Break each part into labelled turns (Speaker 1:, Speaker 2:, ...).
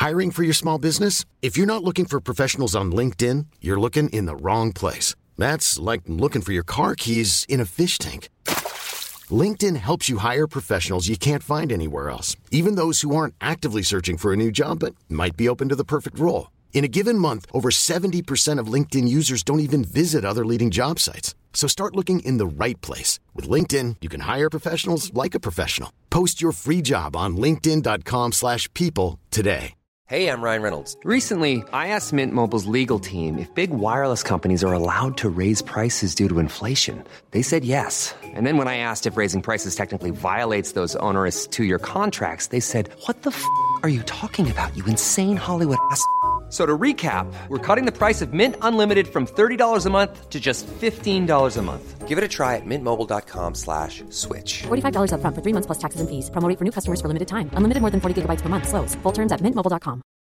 Speaker 1: Hiring for your small business? If you're not looking for professionals on LinkedIn, you're looking in the wrong place. That's like looking for your car keys in a fish tank. LinkedIn helps you hire professionals you can't find anywhere else, even those who aren't actively searching for a new job but might be open to the perfect role. In a given month, over 70% of LinkedIn users don't even visit other leading job sites. So start looking in the right place. With LinkedIn, you can hire professionals like a professional. Post your free job on linkedin.com/people today.
Speaker 2: Hey, I'm Ryan Reynolds. Recently, I asked Mint Mobile's legal team if big wireless companies are allowed to raise prices due to inflation. They said yes. And then when I asked if raising prices technically violates those onerous two-year contracts, they said, "What the f*** are you talking about, you insane Hollywood ass?" So to recap, we're cutting the price of Mint Unlimited from $30 a month to just $15 a month. Give it a try at mintmobile.com/switch.
Speaker 3: $45 up front for 3 months plus taxes and fees. Promo rate for new customers for limited time. Unlimited more than 40 gigabytes per month. Slows full terms at mintmobile.com.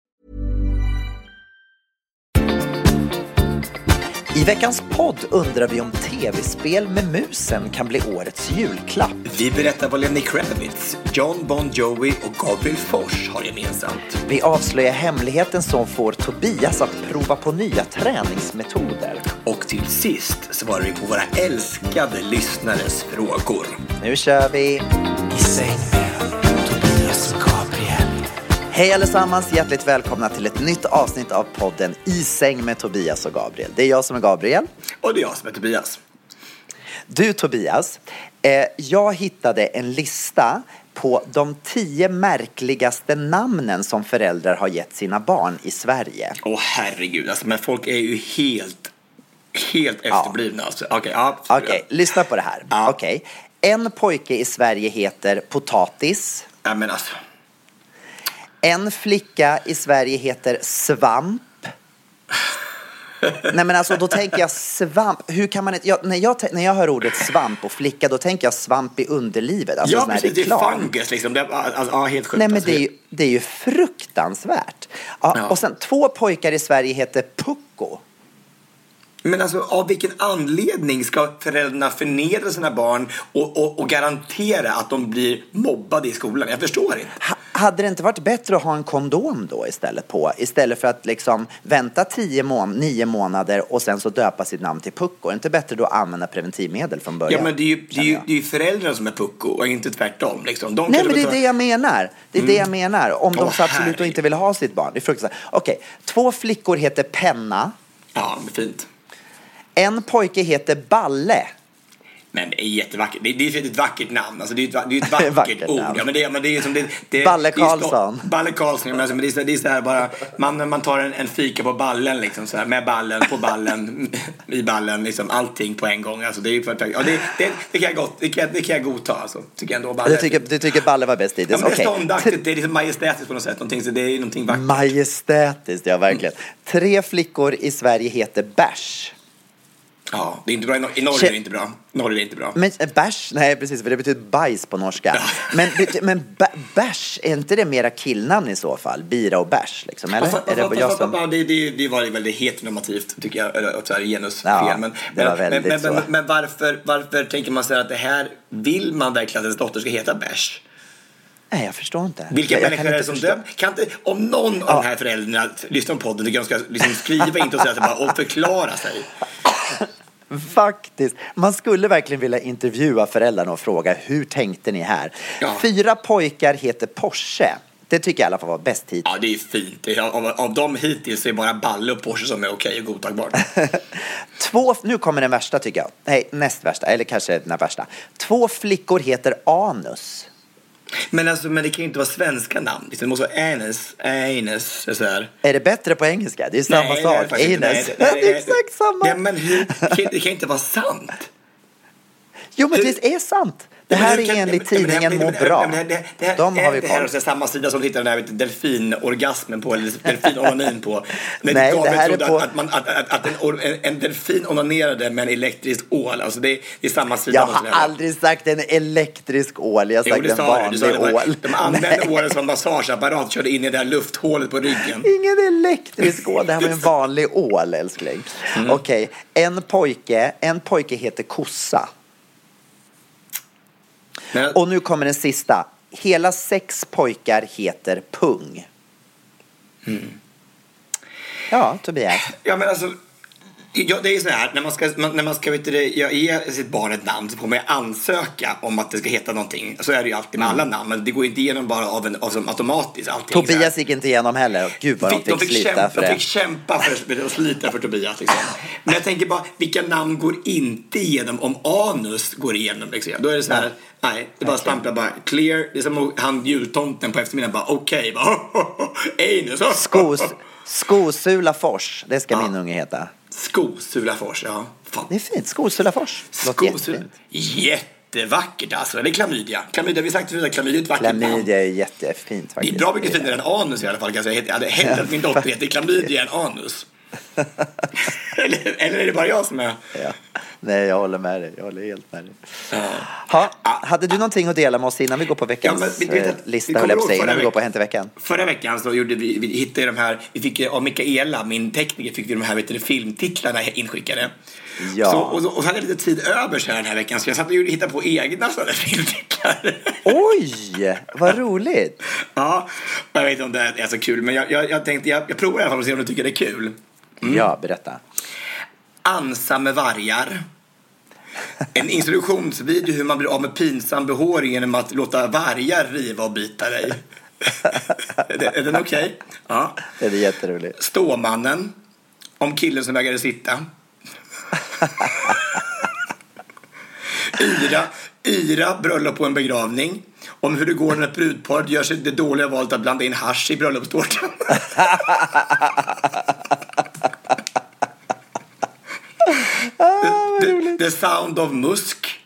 Speaker 4: I veckans podd undrar vi om tv-spel med musen kan bli årets julklapp.
Speaker 5: Vi berättar vad Lenny Kravitz, John Bon Jovi och Gabriel Fors har gemensamt.
Speaker 4: Vi avslöjar hemligheten som får Tobias att prova på nya träningsmetoder.
Speaker 5: Och till sist svarar vi på våra älskade lyssnares frågor.
Speaker 4: Nu kör vi I säng med Tobias och Gabriel. Hej allesammans, hjärtligt välkomna till ett nytt avsnitt av podden I säng med Tobias och Gabriel. Det är jag som är Gabriel.
Speaker 5: Och det är jag som är Tobias.
Speaker 4: Du Tobias, jag hittade en lista på de 10 märkligaste namnen som föräldrar har gett sina barn i Sverige.
Speaker 5: Åh herregud, alltså, men folk är ju helt efterblivna.
Speaker 4: Ja.
Speaker 5: Alltså.
Speaker 4: Okej, lyssna på det här.
Speaker 5: Ja.
Speaker 4: Okej. En pojke i Sverige heter Potatis.
Speaker 5: Ja, men alltså.
Speaker 4: En flicka i Sverige heter Svamp. Nej men alltså då tänker jag svamp. Hur kan man inte, när jag hör ordet svamp och flicka, då tänker jag svamp i underlivet. Alltså,
Speaker 5: ja, precis, det är fungus liksom. Det är, alltså, helt sjukt.
Speaker 4: Nej men det är ju fruktansvärt. Ja. Och sen 2 pojkar i Sverige heter Pucko.
Speaker 5: Men alltså, av vilken anledning ska föräldrarna förnedra sina barn och garantera att de blir mobbade i skolan? Jag förstår inte.
Speaker 4: Hade det inte varit bättre att ha en kondom då istället för att liksom vänta 9 månader och sen så döpa sitt namn till Pucko? Är det inte bättre då att använda preventivmedel från början?
Speaker 5: Ja, men det är ju föräldrarna som är Pucko och inte tvärtom. Liksom.
Speaker 4: Nej, men det är det jag menar. Det är det jag menar. Om de så absolut inte vill ha sitt barn. Det är fruktansvärt. Okej, 2 flickor heter Penna.
Speaker 5: Ja, fint.
Speaker 4: En pojke heter Balle.
Speaker 5: Men det är jättevackert. Det är ett vackert namn. Alltså, det är ett vackert ord. Ja, men det är som det
Speaker 4: Balle Karlsson.
Speaker 5: Balle Karlsson. Men det är så här bara man tar en fika på ballen liksom så här, med ballen på ballen i ballen liksom allting på en gång. Alltså det är perfekt. Ja, det kan jag gott. Det kan jag godta alltså. Tycker jag ändå Balle.
Speaker 4: Du tycker Balle var bäst hittills.
Speaker 5: Ja, men det är ståndaktigt. Det är liksom majestätiskt på något sätt. Så det är någonting vackert.
Speaker 4: Majestätiskt, ja verkligen. 3 flickor i Sverige heter Bärs.
Speaker 5: Ja, det är inte bra. I Norge är det inte bra. Norge är inte bra.
Speaker 4: Men bärs, nej precis, för det betyder bajs på norska. Men bärs, är inte det mera killnamn i så fall? Bira och bärs liksom, eller?
Speaker 5: Det var väldigt heteronormativt tycker jag, eller så här genusfel.
Speaker 4: Ja,
Speaker 5: men varför tänker man sig att det här vill man verkligen att ens dotter ska heta bärs?
Speaker 4: Nej, jag förstår inte.
Speaker 5: Vilka människor är det som döm? Kan inte, om någon av de här föräldrarna lyssnar på podden, tycker jag ska liksom skriva in och säga bara och förklara sig.
Speaker 4: Faktiskt. Man skulle verkliligen vilja intervjua föräldrarna och fråga hur tänkte ni här? Ja. 4 pojkar heter Porsche. Det tycker jag i alla fall var bäst hittills.
Speaker 5: Ja, det är fint. Av dem hittills är bara Balle och Porsche som är okej och godtagbart.
Speaker 4: 2, nu kommer den värsta tycker jag. Nej, näst värsta, eller kanske den värsta. 2 flickor heter Anus.
Speaker 5: Men det kan ju inte vara svenska namn. Det måste vara anus så här.
Speaker 4: Är det bättre på engelska? Det är samma sak. Anus. Det är exakt samma.
Speaker 5: Nej, men det kan inte vara sant.
Speaker 4: Jo, men det är sant. Det här är enligt tidningen Må bra. De har vi
Speaker 5: det här är samma sida som hittar den här delfinorgasmen på, eller delfinonanin på.
Speaker 4: Nej, det här är på...
Speaker 5: Att en delfin onanerade med en elektrisk ål. Alltså det är samma sida.
Speaker 4: Jag har aldrig sagt en elektrisk ål. Jag har sagt en vanlig ål.
Speaker 5: De använde ålen som massageapparat, körde in i det här lufthålet på ryggen.
Speaker 4: Ingen elektrisk ål. Det här var en vanlig ål, älskling. Okej, en pojke heter Kossa. Och nu kommer den sista. Hela 6 pojkar heter Pung. Ja, Tobias.
Speaker 5: Ja, men alltså, ja, det är ju så här, när man ska vet du, ge sitt barn ett namn så får man ansöka om att det ska heta någonting. Så är det ju alltid med alla namn, men det går inte igenom bara av automatiskt allting.
Speaker 4: Tobias gick inte igenom heller. Gud vad de fick slita för det.
Speaker 5: De fick kämpa för att slita för Tobias liksom. Men jag tänker bara, vilka namn går inte igenom om anus går igenom liksom? Då är det så här, nej, det bara stamplar bara clear. Det är som han jultomten på eftermiddagen bara okej, bara anus.
Speaker 4: Skosulafors, det ska min unge heta.
Speaker 5: Skosulafors, ja. Fan.
Speaker 4: Det är fint, Skosulafors.
Speaker 5: Jättevackert alltså. Eller klamydia. Klamydia, vi har sagt att klamydia är ett vackert namn.
Speaker 4: Klamydia är jättefint faktiskt.
Speaker 5: Det är bra mycket finare än anus i alla fall. Jag hade hellre att min dotter heter klamydia än anus. eller är det bara jag som är...
Speaker 4: Ja. Nej, jag håller med dig. Jag håller helt med dig. Hade du någonting att dela med oss innan vi går på veckans lista, höll jag på sig, innan vi går på Hänt i veckan?
Speaker 5: Förra veckan så vi hittade de här, vi fick av Mikaela, min tekniker, fick vi de här filmtitlarna inskickade. Ja. Och så hade jag lite tid över så här den här veckan, så jag satt och hittade på egna sådana filmtitlar.
Speaker 4: Oj, vad roligt.
Speaker 5: Ja, jag vet inte om det är så kul, men jag tänkte, jag provar i alla fall och se om du tycker det är kul.
Speaker 4: Ja, berätta.
Speaker 5: Ansa med vargar. En introduktionsvideo hur man blir av med pinsam behåring genom att låta vargar riva och bita dig. Är den okej? Ja.
Speaker 4: Det är jätteroligt.
Speaker 5: Ståmannen. Om killen som vägrade sitta. Yra bröllop på en begravning. Om hur det går när ett brudpar gör sig det dåliga valet att blanda in hasch i bröllopstårtan. The sound of musk.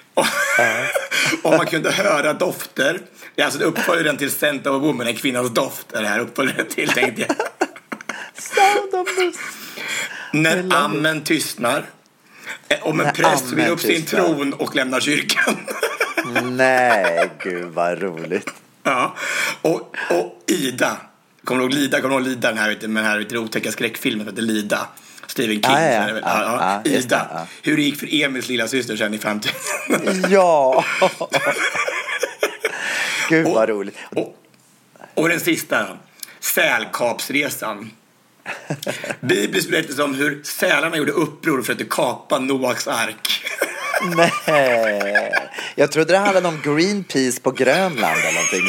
Speaker 5: Om man kunde höra dofter. Det är alltså uppföljer den till Scent of a Woman, en kvinnans doft är det här uppföljer till, tänkte jag.
Speaker 4: Sound of musk.
Speaker 5: När amen tystnar. Om en präst vill upp sin tron och lämnar kyrkan.
Speaker 4: Nej, gud vad roligt.
Speaker 5: Ja, och Ida. Kommer du ihåg Lida den här, med den här otäcka skräckfilmen heter Lida. Stephen King. Ida. Hur det gick för Emils lilla syster sen i framtiden.
Speaker 4: Ja. Gud vad roligt.
Speaker 5: Och den sista. Sälkapsresan. Bibelns berättelse om hur sälarna gjorde uppror och försökte kapa Noaks ark.
Speaker 4: Nej. Jag trodde det handlade om Greenpeace på Grönland eller någonting.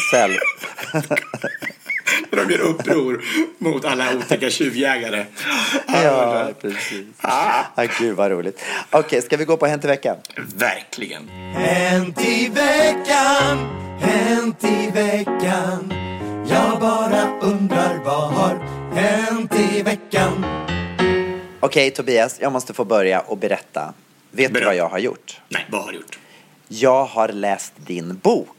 Speaker 5: De gör uppror mot alla otäcka tjuvjägare.
Speaker 4: Ja, precis. Gud vad roligt. Okej, ska vi gå på Hänt i veckan?
Speaker 5: Verkligen.
Speaker 6: Hänt i veckan, hänt i veckan. Jag bara undrar vad har hänt i veckan.
Speaker 4: Okej, Tobias, jag måste få börja och berätta. Vet du vad jag har gjort?
Speaker 5: Nej, vad har du gjort?
Speaker 4: Jag har läst din bok.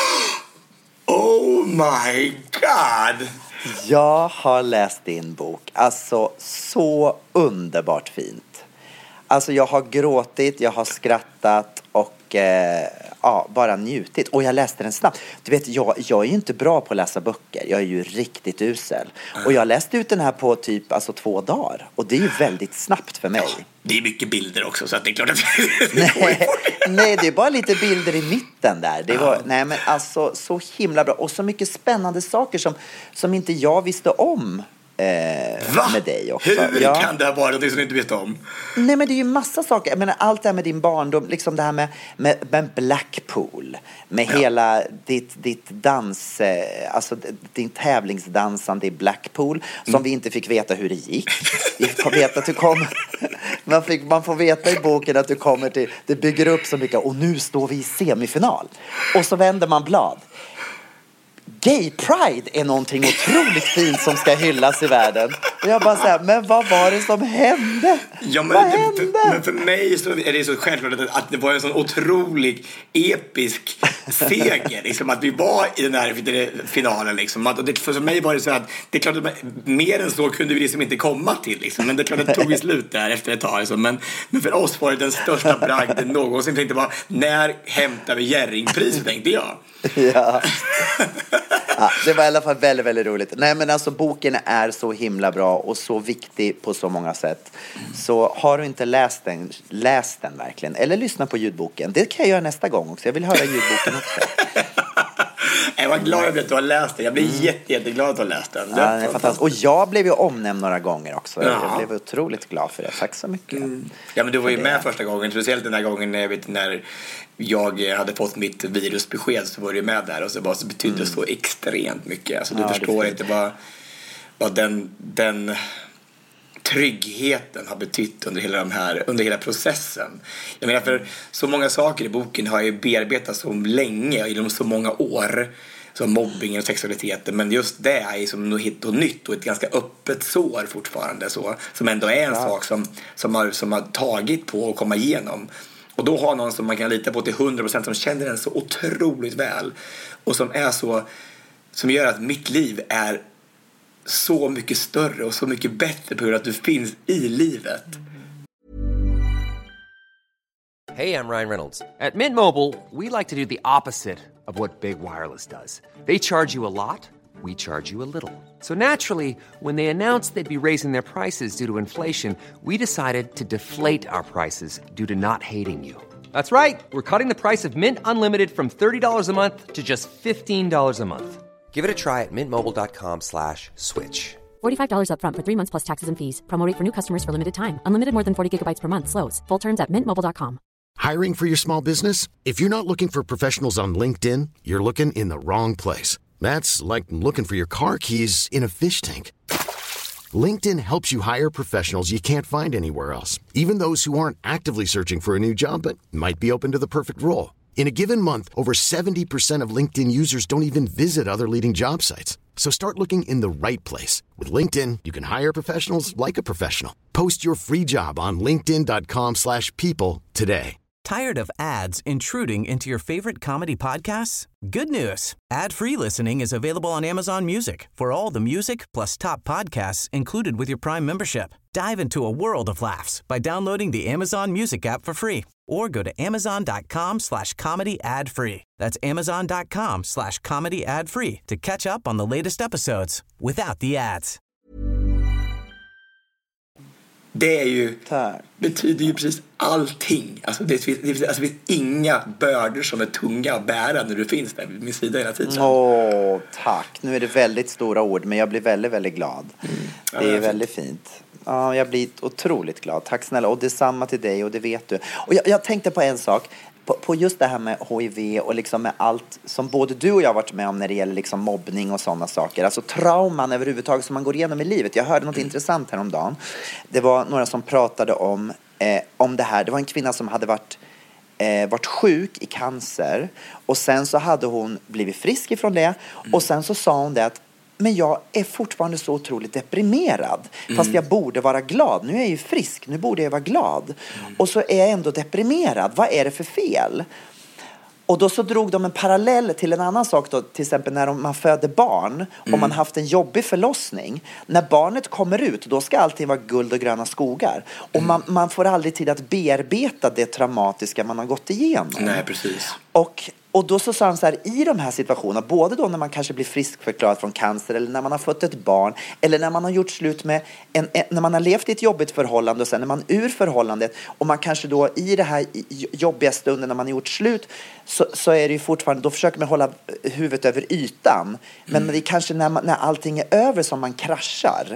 Speaker 5: Oh my god!
Speaker 4: Jag har läst din bok. Alltså, så underbart fint. Alltså, jag har gråtit, jag har skrattat och bara njutit. Och jag läste den snabbt. Du vet, jag är ju inte bra på att läsa böcker. Jag är ju riktigt usel. Och jag läste ut den här på typ 2 dagar. Och det är ju väldigt snabbt för mig.
Speaker 5: Ja, det är mycket bilder också, så att det är klart att
Speaker 4: nej, det är bara lite bilder i mitten där. Det var, nej, men alltså så himla bra. Och så mycket spännande saker som inte jag visste om. Med dig också.
Speaker 5: Hur kan det ha varit något som du inte vet om?
Speaker 4: Nej, men det är ju massa saker. Jag menar, allt det här med din barndom, liksom det här med Blackpool, med hela ditt dans, alltså din tävlingsdansande i Blackpool, som vi inte fick veta hur det gick. Vi får veta att du kom. Man får veta i boken att du kommer till, det bygger upp så mycket, och nu står vi i semifinal. Och så vänder man blad. Gay Pride är någonting otroligt fint som ska hyllas i världen. Och jag bara säger, men vad var det som hände?
Speaker 5: Ja,
Speaker 4: vad hände?
Speaker 5: Men för mig så är det så självklart att det var en sån otrolig episk seger. Liksom, att vi var i den här finalen. Liksom. För mig var det så att det är klart att mer än så kunde vi liksom inte komma till. Liksom. Men det är klart att det tog slut där efter ett tag. Liksom. Men för oss var det den största bragden någonsin. Tänkte bara, när hämtar vi Jerringpriset, tänkte jag.
Speaker 4: Ja. Det var i alla fall väldigt, väldigt roligt. Nej, men alltså boken är så himla bra och så viktig på så många sätt. Så har du inte läst den verkligen. Eller lyssna på ljudboken. Det kan jag göra nästa gång också. Jag vill höra ljudboken också.
Speaker 5: Jag var glad över att du har läst den. Jag blir jätteglad att du har läst den.
Speaker 4: Ja, det är fantastiskt. Och jag blev ju omnämnd några gånger också. Jag blev otroligt glad för det. Tack så mycket.
Speaker 5: Ja, men du var ju med första gången. Speciellt den här gången när jag hade fått mitt virusbesked, så var du med där. Och så betydde det så extremt mycket. Alltså, du förstår inte vad den tryggheten har betytt under hela processen. Jag menar, för så många saker i boken har jag bearbetat så länge, inom så många år, som mobbing och sexualiteten, men just det är som något helt nytt och ett ganska öppet sår fortfarande, så, som ändå är en sak som har tagit på att komma igenom. Och då har någon som man kan lita på till 100%, som känner den så otroligt väl och som är så, som gör att mitt liv är så mycket större och så mycket bättre på grund av att du finns i livet.
Speaker 2: Hey, I'm Ryan Reynolds. At Mint Mobile, we like to do the opposite of what Big Wireless does. They charge you a lot, we charge you a little. So naturally, when they announced they'd be raising their prices due to inflation, we decided to deflate our prices due to not hating you. That's right. We're cutting the price of Mint Unlimited from $30 a month to just $15 a month. Give it a try at mintmobile.com/switch.
Speaker 3: $45 up front for 3 months plus taxes and fees. Promo rate for new customers for limited time. Unlimited more than 40 gigabytes per month. Slows full terms at mintmobile.com.
Speaker 1: Hiring for your small business? If you're not looking for professionals on LinkedIn, you're looking in the wrong place. That's like looking for your car keys in a fish tank. LinkedIn helps you hire professionals you can't find anywhere else, even those who aren't actively searching for a new job but might be open to the perfect role. In a given month, over 70% of LinkedIn users don't even visit other leading job sites. So start looking in the right place. With LinkedIn, you can hire professionals like a professional. Post your free job on linkedin.com/people today.
Speaker 7: Tired of ads intruding into your favorite comedy podcasts? Good news. Ad-free listening is available on Amazon Music for all the music plus top podcasts included with your Prime membership. Dive into a world of laughs by downloading the Amazon Music app for free or go to amazon.com/comedy ad-free. That's amazon.com/comedy ad-free to catch up on the latest episodes without the ads.
Speaker 5: Det är ju, betyder ju precis allting. Alltså det finns inga bördor som är tunga att bära när du finns där vid min sida hela tiden.
Speaker 4: Tack. Nu är det väldigt stora ord, men jag blir väldigt, väldigt glad. Det är väldigt fint. Ja, jag blir otroligt glad. Tack snälla. Och detsamma till dig, och det vet du. Och jag tänkte på en sak. På just det här med HIV och liksom med allt som både du och jag har varit med om när det gäller liksom mobbning och sådana saker. Alltså trauman överhuvudtaget som man går igenom i livet. Jag hörde något intressant häromdagen. Det var några som pratade om det här. Det var en kvinna som hade varit sjuk i cancer. Och sen så hade hon blivit frisk ifrån det. Och sen så sa hon det att men jag är fortfarande så otroligt deprimerad. Fast jag borde vara glad. Nu är jag ju frisk. Nu borde jag vara glad. Och så är jag ändå deprimerad. Vad är det för fel? Och då så drog de en parallell till en annan sak då. Till exempel när man föder barn. Om man haft en jobbig förlossning. När barnet kommer ut. Då ska allting vara guld och gröna skogar. Och man får aldrig tid att bearbeta det traumatiska man har gått igenom.
Speaker 5: Nej, precis.
Speaker 4: Och då så sa han så här, i de här situationerna, både då när man kanske blir friskförklarad från cancer eller när man har fått ett barn eller när man har gjort slut med när man har levt i ett jobbigt förhållande och sen när man ur förhållandet och man kanske då i det här jobbiga stunden när man har gjort slut så är det ju fortfarande, då försöker man hålla huvudet över ytan. Men det är kanske när allting är över som man kraschar.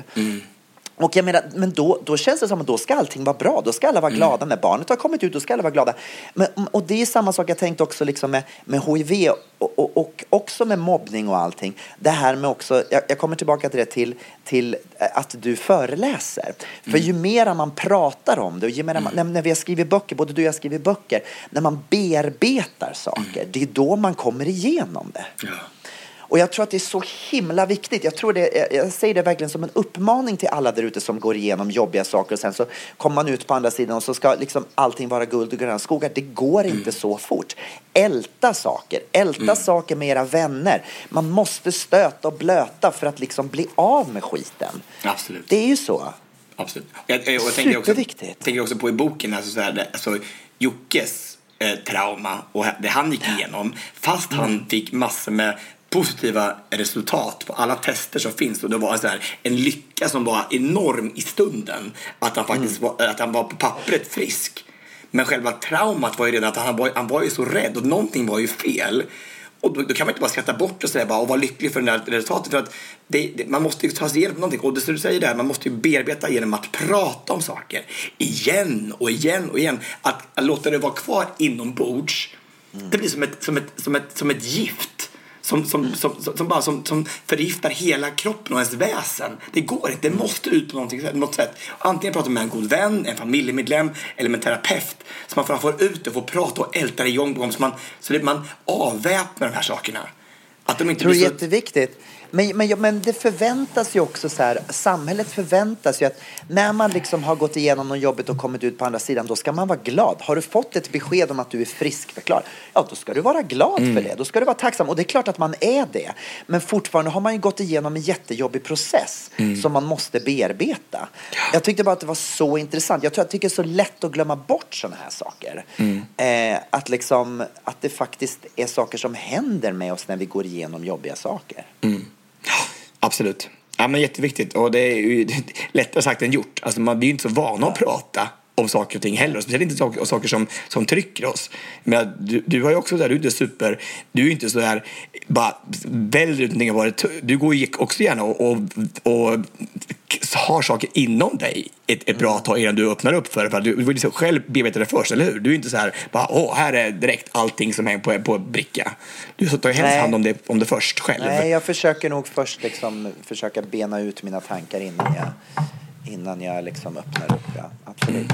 Speaker 4: Och jag menar, men då känns det som att då ska allting vara bra. Då ska alla vara glada. När barnet har kommit ut, då ska alla vara glada. Och det är samma sak jag tänkte också liksom med HIV och också med mobbning och allting. Det här med också, jag kommer tillbaka till det till att du föreläser. För ju mer man pratar om det och ju mer när vi har skrivit böcker, både du och jag skriver böcker, när man bearbetar saker, det är då man kommer igenom det. Ja. Och jag tror att det är så himla viktigt. Jag säger det verkligen som en uppmaning till alla där ute som går igenom jobbiga saker. Och sen så kommer man ut på andra sidan och så ska liksom allting vara guld och gröna skogar. Det går inte så fort. Älta saker med era vänner. Man måste stöta och blöta för att liksom bli av med skiten.
Speaker 5: Absolut.
Speaker 4: Det är ju så.
Speaker 5: Absolut.
Speaker 4: Superviktigt.
Speaker 5: Jag tänker också på i boken, alltså Jockes trauma och det han gick igenom. Fast han fick massor med positiva resultat på alla tester som finns, och det var så här en lycka som var enorm i stunden att han faktiskt att han var på pappret frisk, men själva traumat var ju redan att han var ju så rädd och någonting var ju fel, Och då kan man inte bara skratta bort och säga bara och vara lycklig för det här resultatet. För att man måste ju ta sig igenom någonting. Och det du säger där, man måste ju bearbeta genom att prata om saker. Igen och igen och igen. Att låta det vara kvar inombords. Det blir som ett gift. Som förgiftar hela kroppen och ens väsen. Det går inte, det måste ut på något sätt. Antingen prata med en god vän, en familjemedlem eller med en terapeut. Så man får ut det, får prata och älta det igång på dem. Så man avväpnar de här sakerna. Att de inte
Speaker 4: tror det
Speaker 5: blir
Speaker 4: är jätteviktigt. Men det förväntas ju också så här, samhället förväntas ju att när man liksom har gått igenom något jobbigt och kommit ut på andra sidan, då ska man vara glad. Har du fått ett besked om att du är friskförklarad, ja då ska du vara glad för det. Då ska du vara tacksam. Och det är klart att man är det. Men fortfarande har man ju gått igenom en jättejobbig process som man måste bearbeta. Jag tyckte bara att det var så intressant. Jag tycker det är så lätt att glömma bort sådana här saker. Att det faktiskt är saker som händer med oss när vi går igenom jobbiga saker.
Speaker 5: Absolut. Ja, men jätteviktigt. Och det är ju lättare sagt än gjort. Alltså man blir ju inte så vana att prata om saker och ting heller. Speciellt inte om saker som trycker oss. Men du har ju också där, du är ju inte så där bara väldigt ut. Du går ju också gärna och har saker inom dig ett bra tag innan du öppnar upp för du vill liksom själv bearbeta det först, eller hur? Du är inte så här bara, här är direkt allting som hänger på bricka. Du tar ju helst hand om det först själv.
Speaker 4: Nej, jag försöker nog först försöka bena ut mina tankar innan jag liksom öppnar upp, ja. Absolut.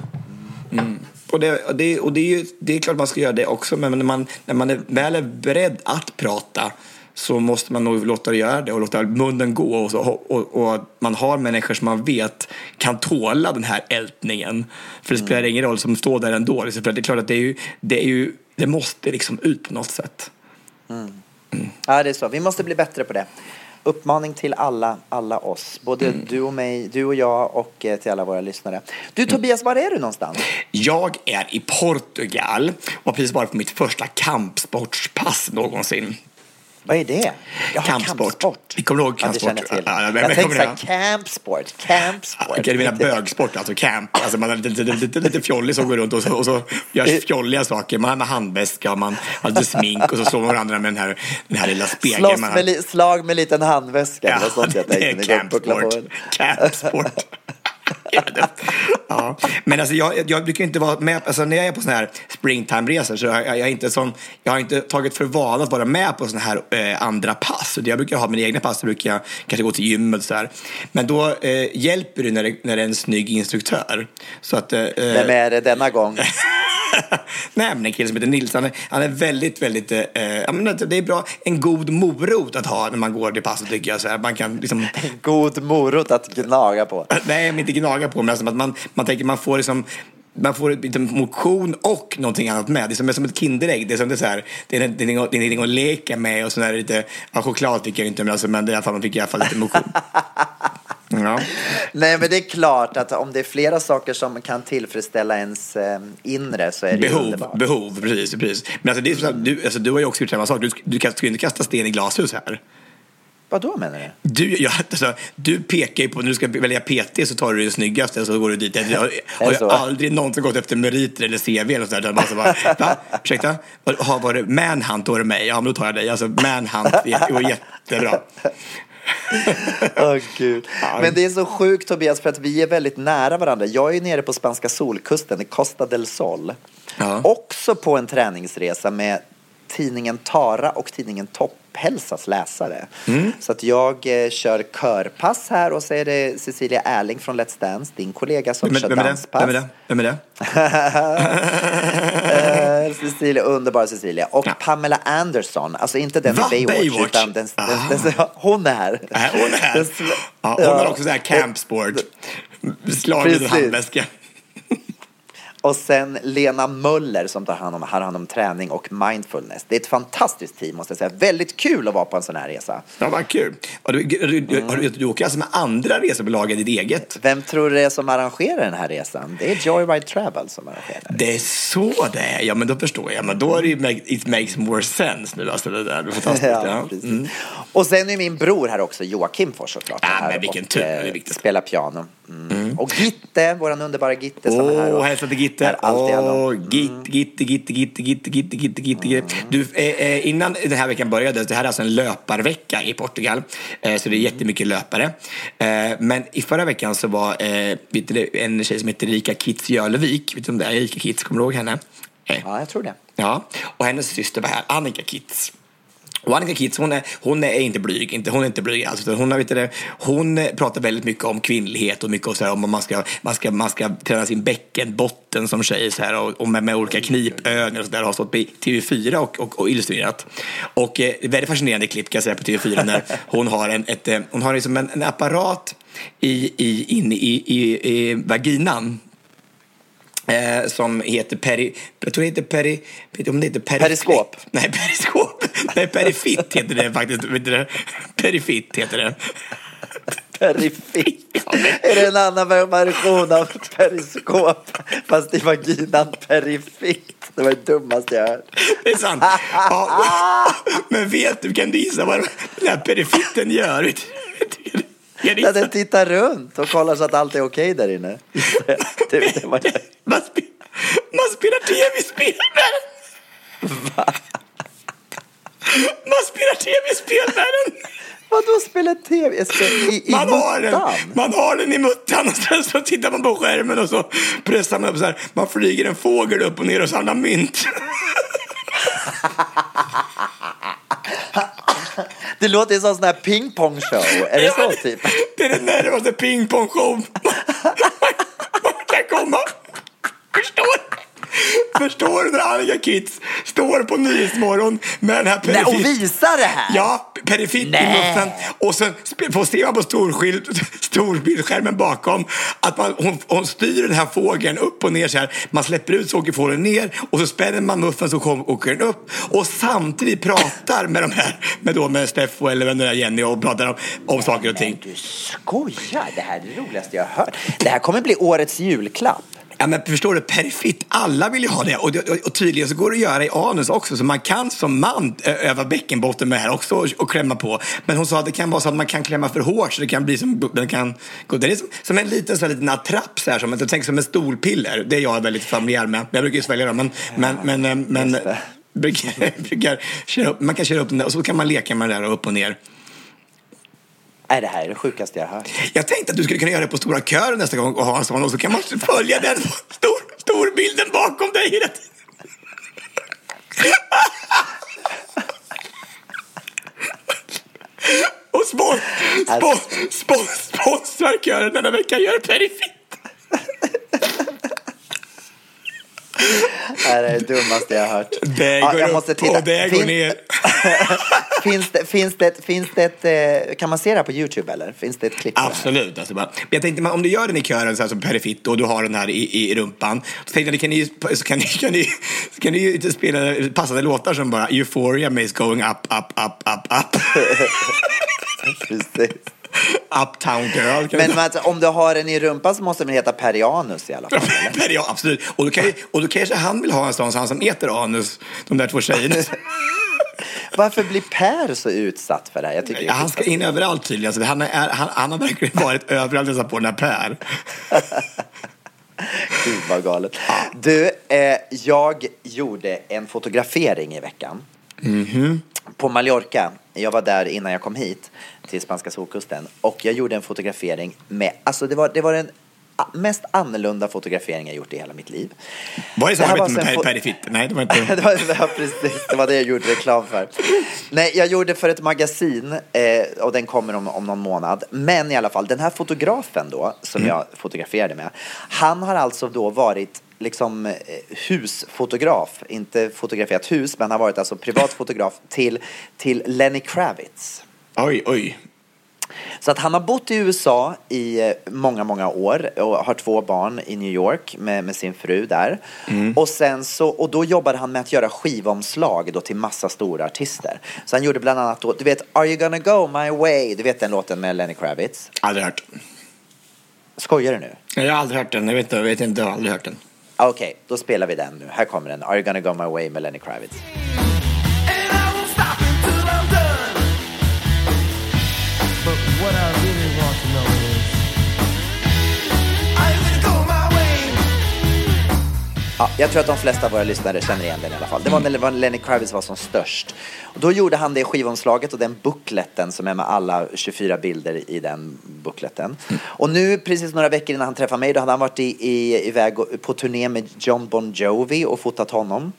Speaker 5: Och det är klart man ska göra det också, men när man väl är beredd att prata så måste man nog låta det göra det och låta munnen gå och man har människor som man vet kan tåla den här ältningen, för det spelar ingen roll som står där ändå, liksom, för det är klart att det måste liksom ut på något sätt.
Speaker 4: Ja, det är så. Vi måste bli bättre på det. Uppmaning till alla oss. Både du och mig, du och jag och till alla våra lyssnare. Du Tobias, var är du någonstans?
Speaker 5: Jag är i Portugal och precis varit på mitt första kampsportspass någonsin.
Speaker 4: Vad är det?
Speaker 5: Kampsport. Vi kommer ihåg kampsport.
Speaker 4: Ja, det känner jag till. Jag tänkte såhär, campsport.
Speaker 5: Jag menar bögsport, alltså camp. Alltså man är lite fjollig som går runt och så görs fjolliga saker. Man har med handväska och man har lite smink och så slår man varandra med den här lilla spegeln.
Speaker 4: Slag med liten handväska.
Speaker 5: Ja, det är campsport. Ja. Men alltså jag brukar inte vara med, alltså när jag är på såna här springtime-resor så jag har inte tagit för vana att vara med på såna här andra pass. Jag brukar ha mina egna pass, så brukar jag kanske gå till gymmet och så här. Men då hjälper det när det är en snygg instruktör. Så att,
Speaker 4: vem är det denna gång?
Speaker 5: Nej, men en kille som heter Nils, han är väldigt, väldigt det är bra, en god morot att ha när man går till passet, tycker jag, så här. Man kan liksom
Speaker 4: en god morot att gnaga på.
Speaker 5: Nej, men inte gnaga på, men alltså att man tänker man får liksom man får lite motion och någonting annat med. Det är som ett kinderägg. Det är som det är så här, det är någonting att leka med och sådär lite. Ja, choklad fick jag inte, men i alla fall man fick i alla fall lite motion. Ja.
Speaker 4: Nej, men det är klart att om det är flera saker som kan tillfredsställa ens inre, så är det underbart. Behov,
Speaker 5: precis. Men alltså, det är så, du har ju också gjort samma sak. Du kan inte kasta sten i glashus här.
Speaker 4: Vad då menar du?
Speaker 5: Du pekar ju på, när du ska välja PT så tar du det snyggaste och så går du dit. Jag har ju aldrig någonsin gått efter meriter eller CV eller sådär. Va? Ursäkta? Var det manhunt då är det mig? Ja, men då tar jag dig. Alltså manhunt var jättebra.
Speaker 4: Gud. Men det är så sjukt, Tobias, för att vi är väldigt nära varandra. Jag är ju nere på spanska solkusten i Costa del Sol. Ja. Också på en träningsresa med tidningen Tara och tidningen Topphälsas läsare. Så att jag kör körpass här och så är det Cecilia Erling från Let's Dance, din kollega som kör danspass.
Speaker 5: Vem är det?
Speaker 4: Cecilia, underbara Cecilia. Och Pamela Anderson, alltså inte den i Baywatch utan den, hon är här.
Speaker 5: Hon är här. Hon har också så här campsport. Slag med handväska.
Speaker 4: Och sen Lena Möller som har hand om träning och mindfulness. Det är ett fantastiskt team, måste jag säga. Väldigt kul att vara på en sån här resa.
Speaker 5: Ja, vad kul. Du åker alltså med andra resebolag än ditt eget?
Speaker 4: Vem tror du det är som arrangerar den här resan? Det är Joyride Travel som arrangerar.
Speaker 5: Det är så det är. Ja, men då förstår jag. Men då är det it makes more sense nu. Alltså det där är fantastiskt.
Speaker 4: Ja. Och sen är min bror här också, Joakim Fors, såklart.
Speaker 5: Ja, men vilken tur. Det är viktigt.
Speaker 4: Spelar piano. Och Gitte, våran underbara Gitte som är här.
Speaker 5: Åh, hälsa till Gitte. Gitte. Du, innan den här veckan började, det här är alltså en löparvecka i Portugal. Så det är jättemycket löpare. Men i förra veckan så var en tjej som heter Erika Kitz Jölevik. Vet du om det är Erika Kitz? Kommer du ihåg henne?
Speaker 4: Ja, jag tror det.
Speaker 5: Ja, och hennes syster var här, Annika Kitz. Och Annika Kitz, hon är inte blyg, hon är inte blyg alls. Hon pratar väldigt mycket om kvinnlighet och mycket om, så här, om man ska träna sin bäckenbotten som tjej så här, och med olika knipövningar och så där, har stått på TV4 och illustrerat. Och väldigt fascinerande klipp kan jag säga på TV4 när hon har liksom en apparat inne i vaginan. Som heter
Speaker 4: periskop.
Speaker 5: Nej, periskop. Nej, perifitt heter det faktiskt. Perifitt heter det.
Speaker 4: Perifitt. Är det en annan version av periskop? Fast i vaginan perifitt. Det var det dummaste jag hört.
Speaker 5: Det är sant. Ja, men kan du gissa vad den här perifitten gör?
Speaker 4: Ja, den tittar runt och kollar så att allt är okej där inne.
Speaker 5: Man spelar tv-spel där.
Speaker 4: Va?
Speaker 5: Man spelar tv-spel där.
Speaker 4: Vadå spelar tv?
Speaker 5: Man har den i muttan och sen så tittar man på skärmen och så pressar man upp så här. Man flyger en fågel upp och ner och samlar mynt.
Speaker 4: Det låter som en sån här ping-pong-show. Är det så typ?
Speaker 5: Det är den närmaste ping-pong-show man kan komma. Förstår du när Annika Kitz står på Nyhetsmorgon med den här
Speaker 4: perifitt? Nej, och visar det här?
Speaker 5: Ja, perifitt i muffen. Och sen får se man på storbildsskärmen bakom att hon styr den här fågeln upp och ner så här. Man släpper ut så åker fågeln ner och så spänner man muffen så åker den upp. Och samtidigt pratar med de här, med Steffo eller vem det är, Jenny, och pratar om saker och ting.
Speaker 4: Du skojar, det här är det roligaste jag har hört. Det här kommer bli årets julklapp.
Speaker 5: Ja, men förstår du, perifitt, alla vill ju ha det. Och tydligen så går det att göra i anus också. Så man kan som man öva bäckenbotten med här också och klämma på. Men hon sa att det kan vara så att man kan klämma för hårt. Så det kan bli det är som en liten attrapp så här. Som jag tänker som en stolpiller. Det är jag väldigt familjär med. Jag brukar ju svälja dem. Men brukar köra upp, man kan köra upp den där. Och så kan man leka med den där upp och ner.
Speaker 4: Nej, det här är det sjukaste jag har hört.
Speaker 5: Jag tänkte att du skulle kunna göra det på Stora Kören nästa gång och ha en sån. Och så kan man följa den storbilden bakom dig hela tiden. Och sponsrar Kören denna vecka gör perifitt.
Speaker 4: Det är det dummaste jag har hört.
Speaker 5: Jag måste titta. Och det går ner.
Speaker 4: Finns det ett, kan man se det här på YouTube eller? Finns det ett klipp?
Speaker 5: Absolut. Alltså, jag tänkte, om du gör den i kören så här som perifitt och du har den här i rumpan, så tänkte jag, kan ni ju spela passande låtar som bara Euphoria is going up.
Speaker 4: Precis.
Speaker 5: Uptown Girl.
Speaker 4: Men alltså, om du har den i rumpan så måste den heta perianus i alla fall.
Speaker 5: Ja, absolut. Och då kanske han vill ha en sån, så han som äter anus, de där två tjejerna.
Speaker 4: Varför blir Per så utsatt för det här? Jag tycker
Speaker 5: han ska in överallt tydligen. Alltså, han har verkligen varit överallt på den här Per.
Speaker 4: Gud vad galet. Du, jag gjorde en fotografering i veckan. På Mallorca. Jag var där innan jag kom hit till spanska solkusten. Och jag gjorde en fotografering med, alltså det var den mest annorlunda fotografering jag gjort i hela mitt liv.
Speaker 5: Var det samarbete med Perifitt? Nej, det var inte.
Speaker 4: Precis, det var det jag gjorde reklam för. Nej, jag gjorde för ett magasin och den kommer om någon månad. Men i alla fall, den här fotografen då som jag fotograferade med, han har alltså då varit liksom husfotograf, inte fotograferat hus, men han har varit alltså privatfotograf till Lenny Kravitz.
Speaker 5: Oj.
Speaker 4: Så att han har bott i USA i många år och har 2 barn i New York med sin fru där. Och sen och då jobbade han med att göra skivomslag då till massa stora artister. Så han gjorde bland annat då, du vet, Are You Gonna Go My Way? Du vet den låten med Lenny Kravitz?
Speaker 5: Aldrig hört.
Speaker 4: Skojar du nu?
Speaker 5: Jag har aldrig hört den, jag vet inte, jag har aldrig hört den.
Speaker 4: Okej, då spelar vi den nu. Här kommer den, Are You Gonna Go My Way med Lenny Kravitz.
Speaker 6: But what I really want to know is,
Speaker 4: Ja, jag tror att de flesta av våra lyssnare känner igen den i alla fall. Det var när Lenny Kravitz var som störst. Och då gjorde han det skivomslaget och den bookletten som är med alla 24 bilder i den bookletten. Och nu, precis några veckor innan han träffade mig, då hade han varit iväg på turné med John Bon Jovi och fotat honom.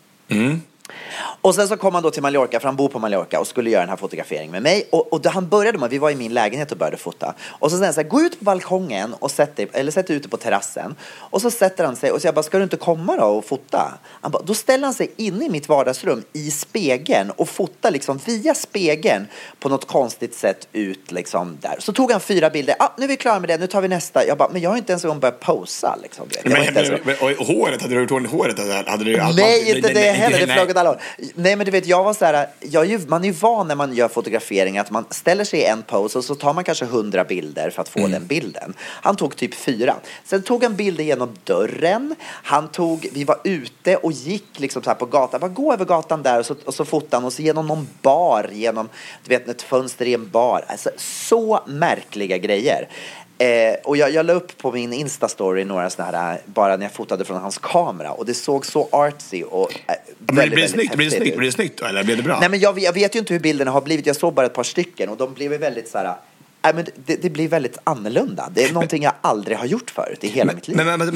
Speaker 4: Och sen så kom han då till Mallorca, för han bor på Mallorca, och skulle göra den här fotograferingen med mig. Och då han började med, vi var i min lägenhet och började fota. Och så säger han, gå ut på balkongen och sätt dig ute på terrassen. Och så sätter han sig och så jag bara, ska du inte komma då och fota? Han bara, då ställer han sig in i mitt vardagsrum i spegeln och fotar liksom via spegeln på något konstigt sätt ut liksom där. Så tog han 4 bilder. Nu är vi klara med det, nu tar vi nästa. Jag bara, men jag har inte ens börjat posa liksom.
Speaker 5: Och håret, hade du gjort håret? Hade du
Speaker 4: nej, inte det heller, det flög åt alla år. Nej, men du vet, jag var så här, man är ju van när man gör fotografering att man ställer sig i en pose och så tar man kanske 100 bilder för att få den bilden. Han tog typ 4. Sen tog han bilder genom dörren. Vi var ute och gick liksom så här på gatan. Bara gå över gatan där och så fotade han och så genom någon bar, genom du vet ett fönster i en bar. Alltså, så märkliga grejer. Och jag la upp på min Insta-story några sådana här, bara när jag fotade från hans kamera, och det såg så artsy och
Speaker 5: Blev det snyggt då, eller blev det bra?
Speaker 4: Nej, men jag vet ju inte hur bilderna har blivit. Jag såg bara ett par stycken och de blev väldigt så här. Men det blir väldigt annorlunda. Det är någonting jag aldrig har gjort förut i hela mitt liv.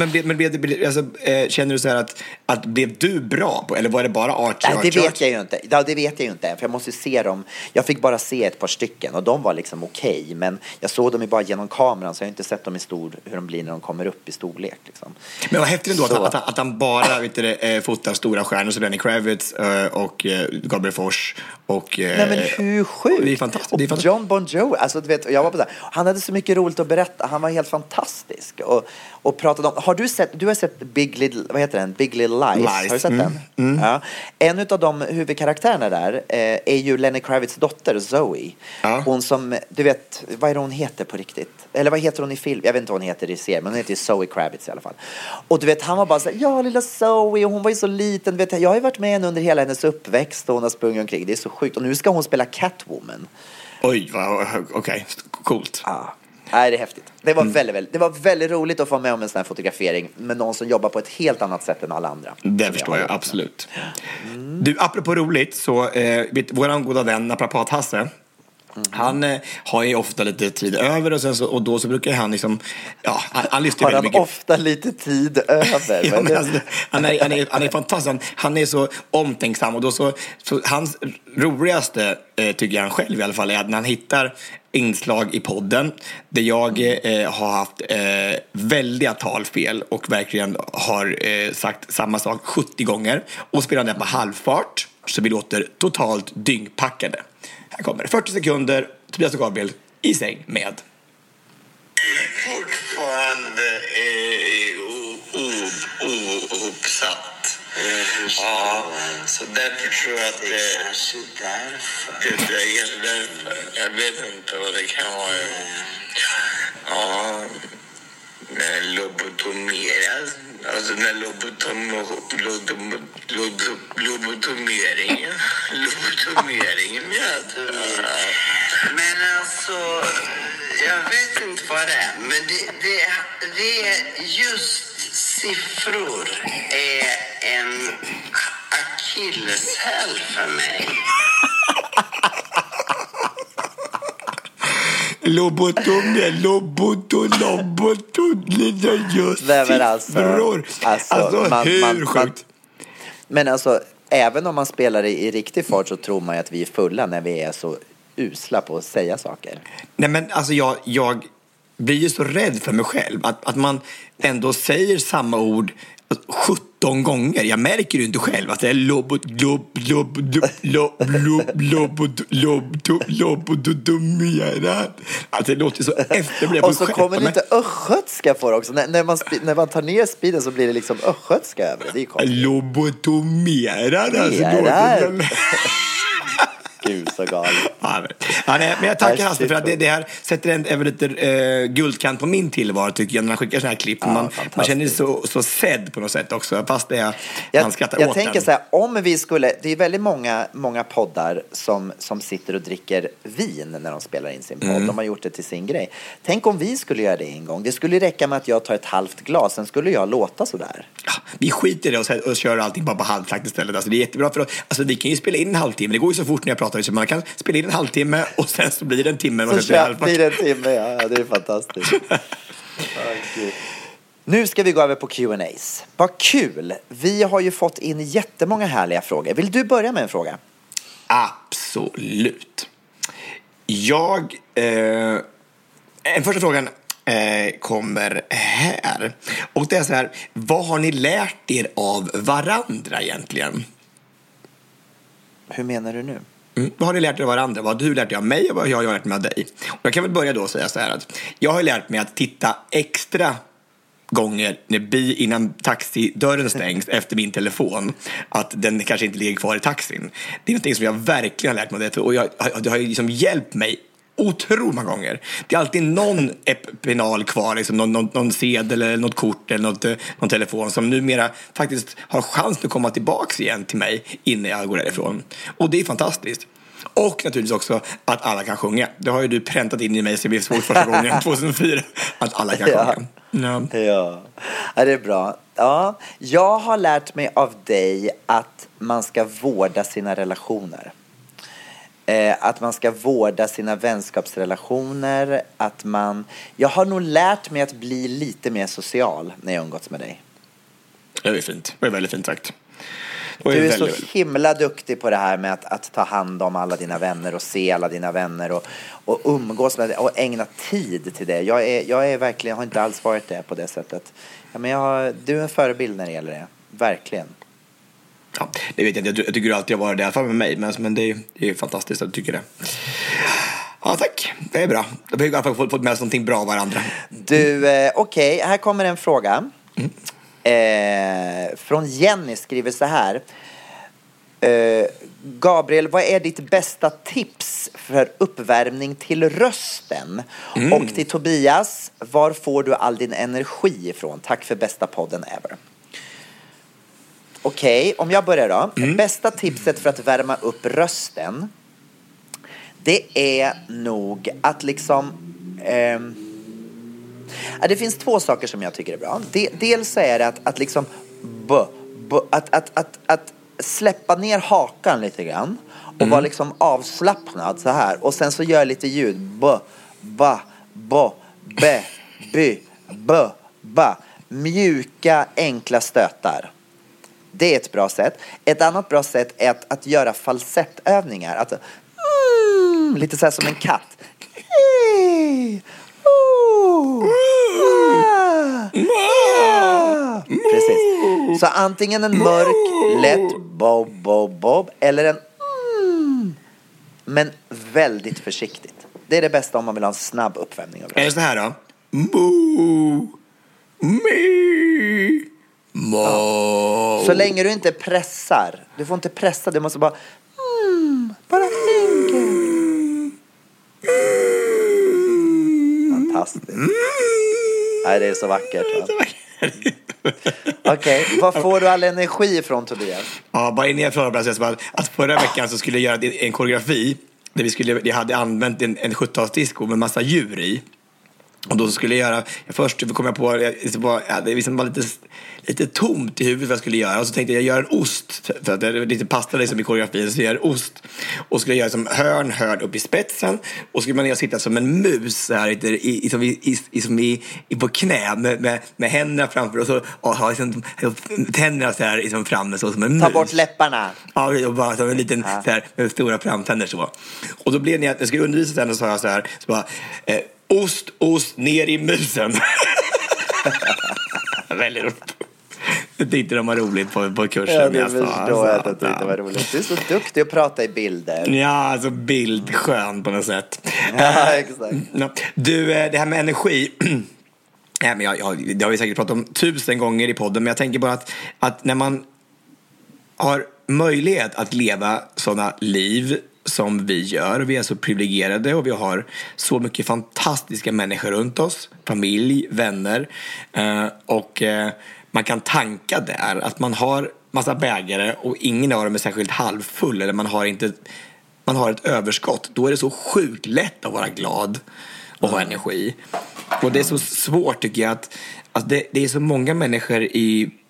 Speaker 5: Men känner du så här att blev du bra på, eller var det bara artsy?
Speaker 4: Nej, det vet jag ju inte. Ja, det vet jag ju inte. För jag måste se dem. Jag fick bara se ett par stycken och de var liksom okej. Men jag såg dem ju bara genom kameran, så jag har inte sett dem hur de blir när de kommer upp i storlek liksom. Men
Speaker 5: vad häftigt ändå att han bara fotar stora stjärnor som Lenny Kravitz och Gabriel Fors och
Speaker 4: nej, men hur sjukt.
Speaker 5: Det är fantastiskt.
Speaker 4: Och John Bon Jovi, alltså du vet, jag var på det. Han hade så mycket roligt att berätta. Han var helt fantastisk och pratade om. Du har sett Big Little, vad heter den? Big Little Lies. Har du sett den? Ja. En av de huvudkaraktärerna där är ju Lenny Kravitz dotter Zoe. Ja. Hon som, du vet, vad är det hon heter på riktigt? Eller vad heter hon i film? Jag vet inte vad hon heter i serien, men hon heter Zoe Kravitz i alla fall. Och du vet, han var bara så här, ja, lilla Zoe, och hon var ju så liten. Vet jag har ju varit med henne under hela hennes uppväxt och hon har sprungit omkring. Det är så sjukt. Och nu ska hon spela Catwoman.
Speaker 5: Oj, okej. Coolt.
Speaker 4: Nej, det är häftigt. Det var väldigt roligt att få med om en sån här fotografering med någon som jobbar på ett helt annat sätt än alla andra. Det
Speaker 5: förstår jag, absolut. Du, apropå roligt, så våran goda vän Naprapat Hasse, han har ju ofta lite tid över och då så brukar han liksom, ja, han lyssnar väldigt mycket.
Speaker 4: Har han ofta lite tid över?
Speaker 5: Ja, men alltså, han är fantastisk. Han är så omtänksam, och då så hans roligaste tycker han själv i alla fall är att när han hittar inslag i podden där jag har haft väldiga talfel och verkligen har sagt samma sak 70 gånger och spelar den på halvfart, så vi låter totalt dyngpackade. Här kommer det. 40 sekunder, Tobias och Gabriel i säng med.
Speaker 8: Fortfarande ouppsatt. Ja, så därför tror jag att det kanske därför. Jag vet inte vad det kan vara. Ja, lobotomerad. Alltså den här lobotomeringen. Men alltså, jag vet inte vad det är. Men det är just siffror är en akilleshäl för mig.
Speaker 5: Hur sjukt?
Speaker 4: Men alltså, även om man spelar i riktig fart så tror man ju att vi är fulla när vi är så usla på att säga saker.
Speaker 5: Nej, men alltså jag blir ju så rädd för mig själv att man ändå säger samma ord 17 gånger. Jag märker ju inte själv att det är lobotomerad. Alltså det låter så efterblivet.
Speaker 4: Och så kommer lite östgötska på det också. När man tar ner speeden så blir det liksom östgötska över det. Det är konstigt.
Speaker 5: Lobotomerad alltså.
Speaker 4: Gud, så galet.
Speaker 5: Men jag tackar Hasse för att det här sätter även lite guldkant på min tillvaro, tycker jag, när man skickar såna här klipp. Man känner sig så sedd på något sätt också, fast man skrattar åt
Speaker 4: jag tänker så här, om vi skulle, det är väldigt många poddar som sitter och dricker vin när de spelar in sin podd. De har gjort det till sin grej. Tänk om vi skulle göra det en gång. Det skulle räcka med att jag tar ett halvt glas, sen skulle jag låta så där.
Speaker 5: vi skiter i det och kör allting bara på halvtakt istället. Alltså det är jättebra för alltså vi kan ju spela in en halvtimme. Det går ju så fort när jag pratar, så man kan spela in en halvtimme och sen så blir det en timme.
Speaker 4: Så blir det en timme, ja, det är fantastiskt. Okay. Nu ska vi gå över på Q&As. Vad kul! Vi har ju fått in jättemånga härliga frågor. Vill du börja med en fråga?
Speaker 5: Absolut. En första frågan kommer här. Och det är så här: vad har ni lärt er av varandra egentligen?
Speaker 4: Hur menar du nu?
Speaker 5: Vad har ni lärt er av varandra? Vad har du lärt dig av mig och vad har jag lärt mig av dig? Och jag kan väl börja då och säga så här att jag har lärt mig att titta extra gånger innan taxidörren stängs efter min telefon, att den kanske inte ligger kvar i taxin. Det är något som jag verkligen har lärt mig av det, och det har ju liksom hjälpt mig otroligt många gånger. Det är alltid någon penal kvar, liksom någon sedel eller något kort eller någon telefon som numera faktiskt har chans att komma tillbaka igen till mig innan jag går därifrån. Och det är fantastiskt. Och naturligtvis också att alla kan sjunga. Det har ju du präntat in i mig så vi svårt första gången 2004 att alla kan sjunga.
Speaker 4: Ja, det är bra. Ja, jag har lärt mig av dig att man ska vårda sina relationer. Att man ska vårda sina vänskapsrelationer. Jag har nog lärt mig att bli lite mer social när jag umgåtts med dig.
Speaker 5: Det är fint. Det är väldigt fint sagt.
Speaker 4: Du är så himla duktig på det här med att ta hand om alla dina vänner och se alla dina vänner och umgås med det och ägna tid till det. Jag är verkligen, har inte alls varit det på det sättet. Ja, men du är en förebild när det gäller det. Verkligen.
Speaker 5: Ja, det vet jag inte. Jag tycker du alltid har varit det, i alla fall med mig. Men det är fantastiskt att du tycker det. Ja, tack. Det är bra. Då har vi i alla fall fått med oss någonting bra av varandra.
Speaker 4: Du, okej. Här kommer en fråga. Från Jenny skriver så här: Gabriel, vad är ditt bästa tips för uppvärmning till rösten? Och till Tobias, var får du all din energi ifrån? Tack för bästa podden ever. Okej, om jag börjar då. Bästa tipset för att värma upp rösten, det är nog att liksom det finns två saker som jag tycker är bra. Dels är det att liksom att släppa ner hakan lite grann och vara liksom avslappnad så här, och sen så gör lite ljud ba. Mjuka, enkla stötar. Det är ett bra sätt. Ett annat bra sätt är att göra falsettövningar. Att lite så här som en katt. Precis. Så antingen en mörk, lätt bob eller en men väldigt försiktigt. Det är det bästa om man vill ha en snabb uppvärmning av det.
Speaker 5: Är det så här då? Mo.
Speaker 4: Ja. Så länge du inte pressar. Du får inte pressa, du måste bara enkelt. Fantastiskt. Nej, det är så vackert. Okej, vad får du all energi ifrån, Tobias?
Speaker 5: Ja, bara innan jag frågar att förra veckan så skulle jag göra en koreografi där jag hade använt en 70-talsdisco med massa djur i. Och då skulle jag göra, först kom jag på, det liksom var lite tomt i huvudet vad jag skulle göra. Och så tänkte jag gör en ost, för att det lite passade liksom i koreografin. Så jag gör ost och skulle göra som hörn upp i spetsen. Och skulle man sitta som en mus här på knä med händerna framför. Och så ha liksom, tänderna så här liksom framme så som en mus.
Speaker 4: Ta bort läpparna.
Speaker 5: Ja, och bara som en liten så här, med stora framtänder så. Och då blev det att jag skulle undervisa sen, och så sa jag så här, så bara ost ner i musen. Väldigt roligt. Jag tyckte de var roligt på kursen.
Speaker 4: Ja, det förstår jag att det var roligt. Du är så duktig att prata i bilder.
Speaker 5: Ja, alltså bildskön på något sätt.
Speaker 4: Ja, exakt.
Speaker 5: Du, det här med energi. Det har vi säkert pratat om 1000 gånger i podden. Men jag tänker bara att när man har möjlighet att leva sådana liv som vi gör, vi är så privilegierade och vi har så mycket fantastiska människor runt oss, familj, vänner, och man kan tanka där, att man har massa bägare och ingen av dem är särskilt halvfull, eller man har ett överskott. Då är det så sjukt lätt att vara glad och ha energi. Och det är så svårt, tycker jag, att det är så många människor i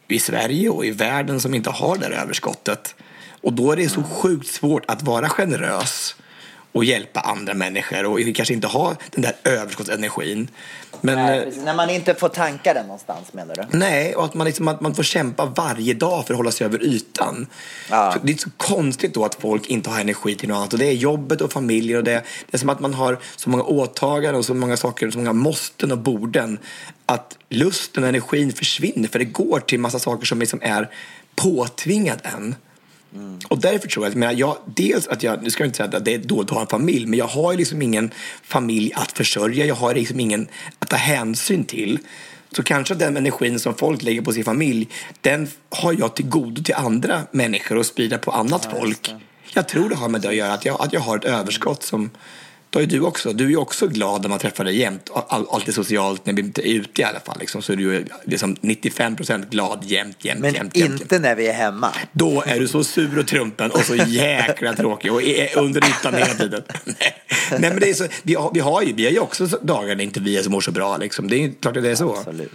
Speaker 5: i Sverige och i världen som inte har det här överskottet. Och då är det så sjukt svårt att vara generös och hjälpa andra människor och kanske inte ha den där överskottsenergin. Men,
Speaker 4: när man inte får tanka den någonstans, menar du?
Speaker 5: Nej, och att man får kämpa varje dag för att hålla sig över ytan. Så det är så konstigt då att folk inte har energi till något annat. Och det är jobbet och familjer och det är som att man har så många åtaganden och så många saker, så många måsten och borden, att lusten och energin försvinner, för det går till massa saker som liksom är påtvingat en. Och därför tror jag, dels att nu ska jag inte säga att det är dåligt att ha en familj, men jag har ju liksom ingen familj att försörja, jag har liksom ingen att ta hänsyn till. Så kanske den energin som folk lägger på sin familj, den har jag till godo till andra människor och sprida på annat folk. Jag tror det har med det att göra, att jag har ett överskott som... Då är du också. Du är ju också glad när man träffar dig jämt. Allt är socialt när vi är ute i alla fall. Liksom. Så är du ju liksom 95% glad jämt.
Speaker 4: Men inte när vi är hemma.
Speaker 5: Då är du så sur och trumpen och så jäkla tråkig och är under ytan hela tiden. Nej, men det är så, vi har ju också dagar när inte vi är som mår så bra. Liksom. Det är klart att det är så.
Speaker 4: Absolut.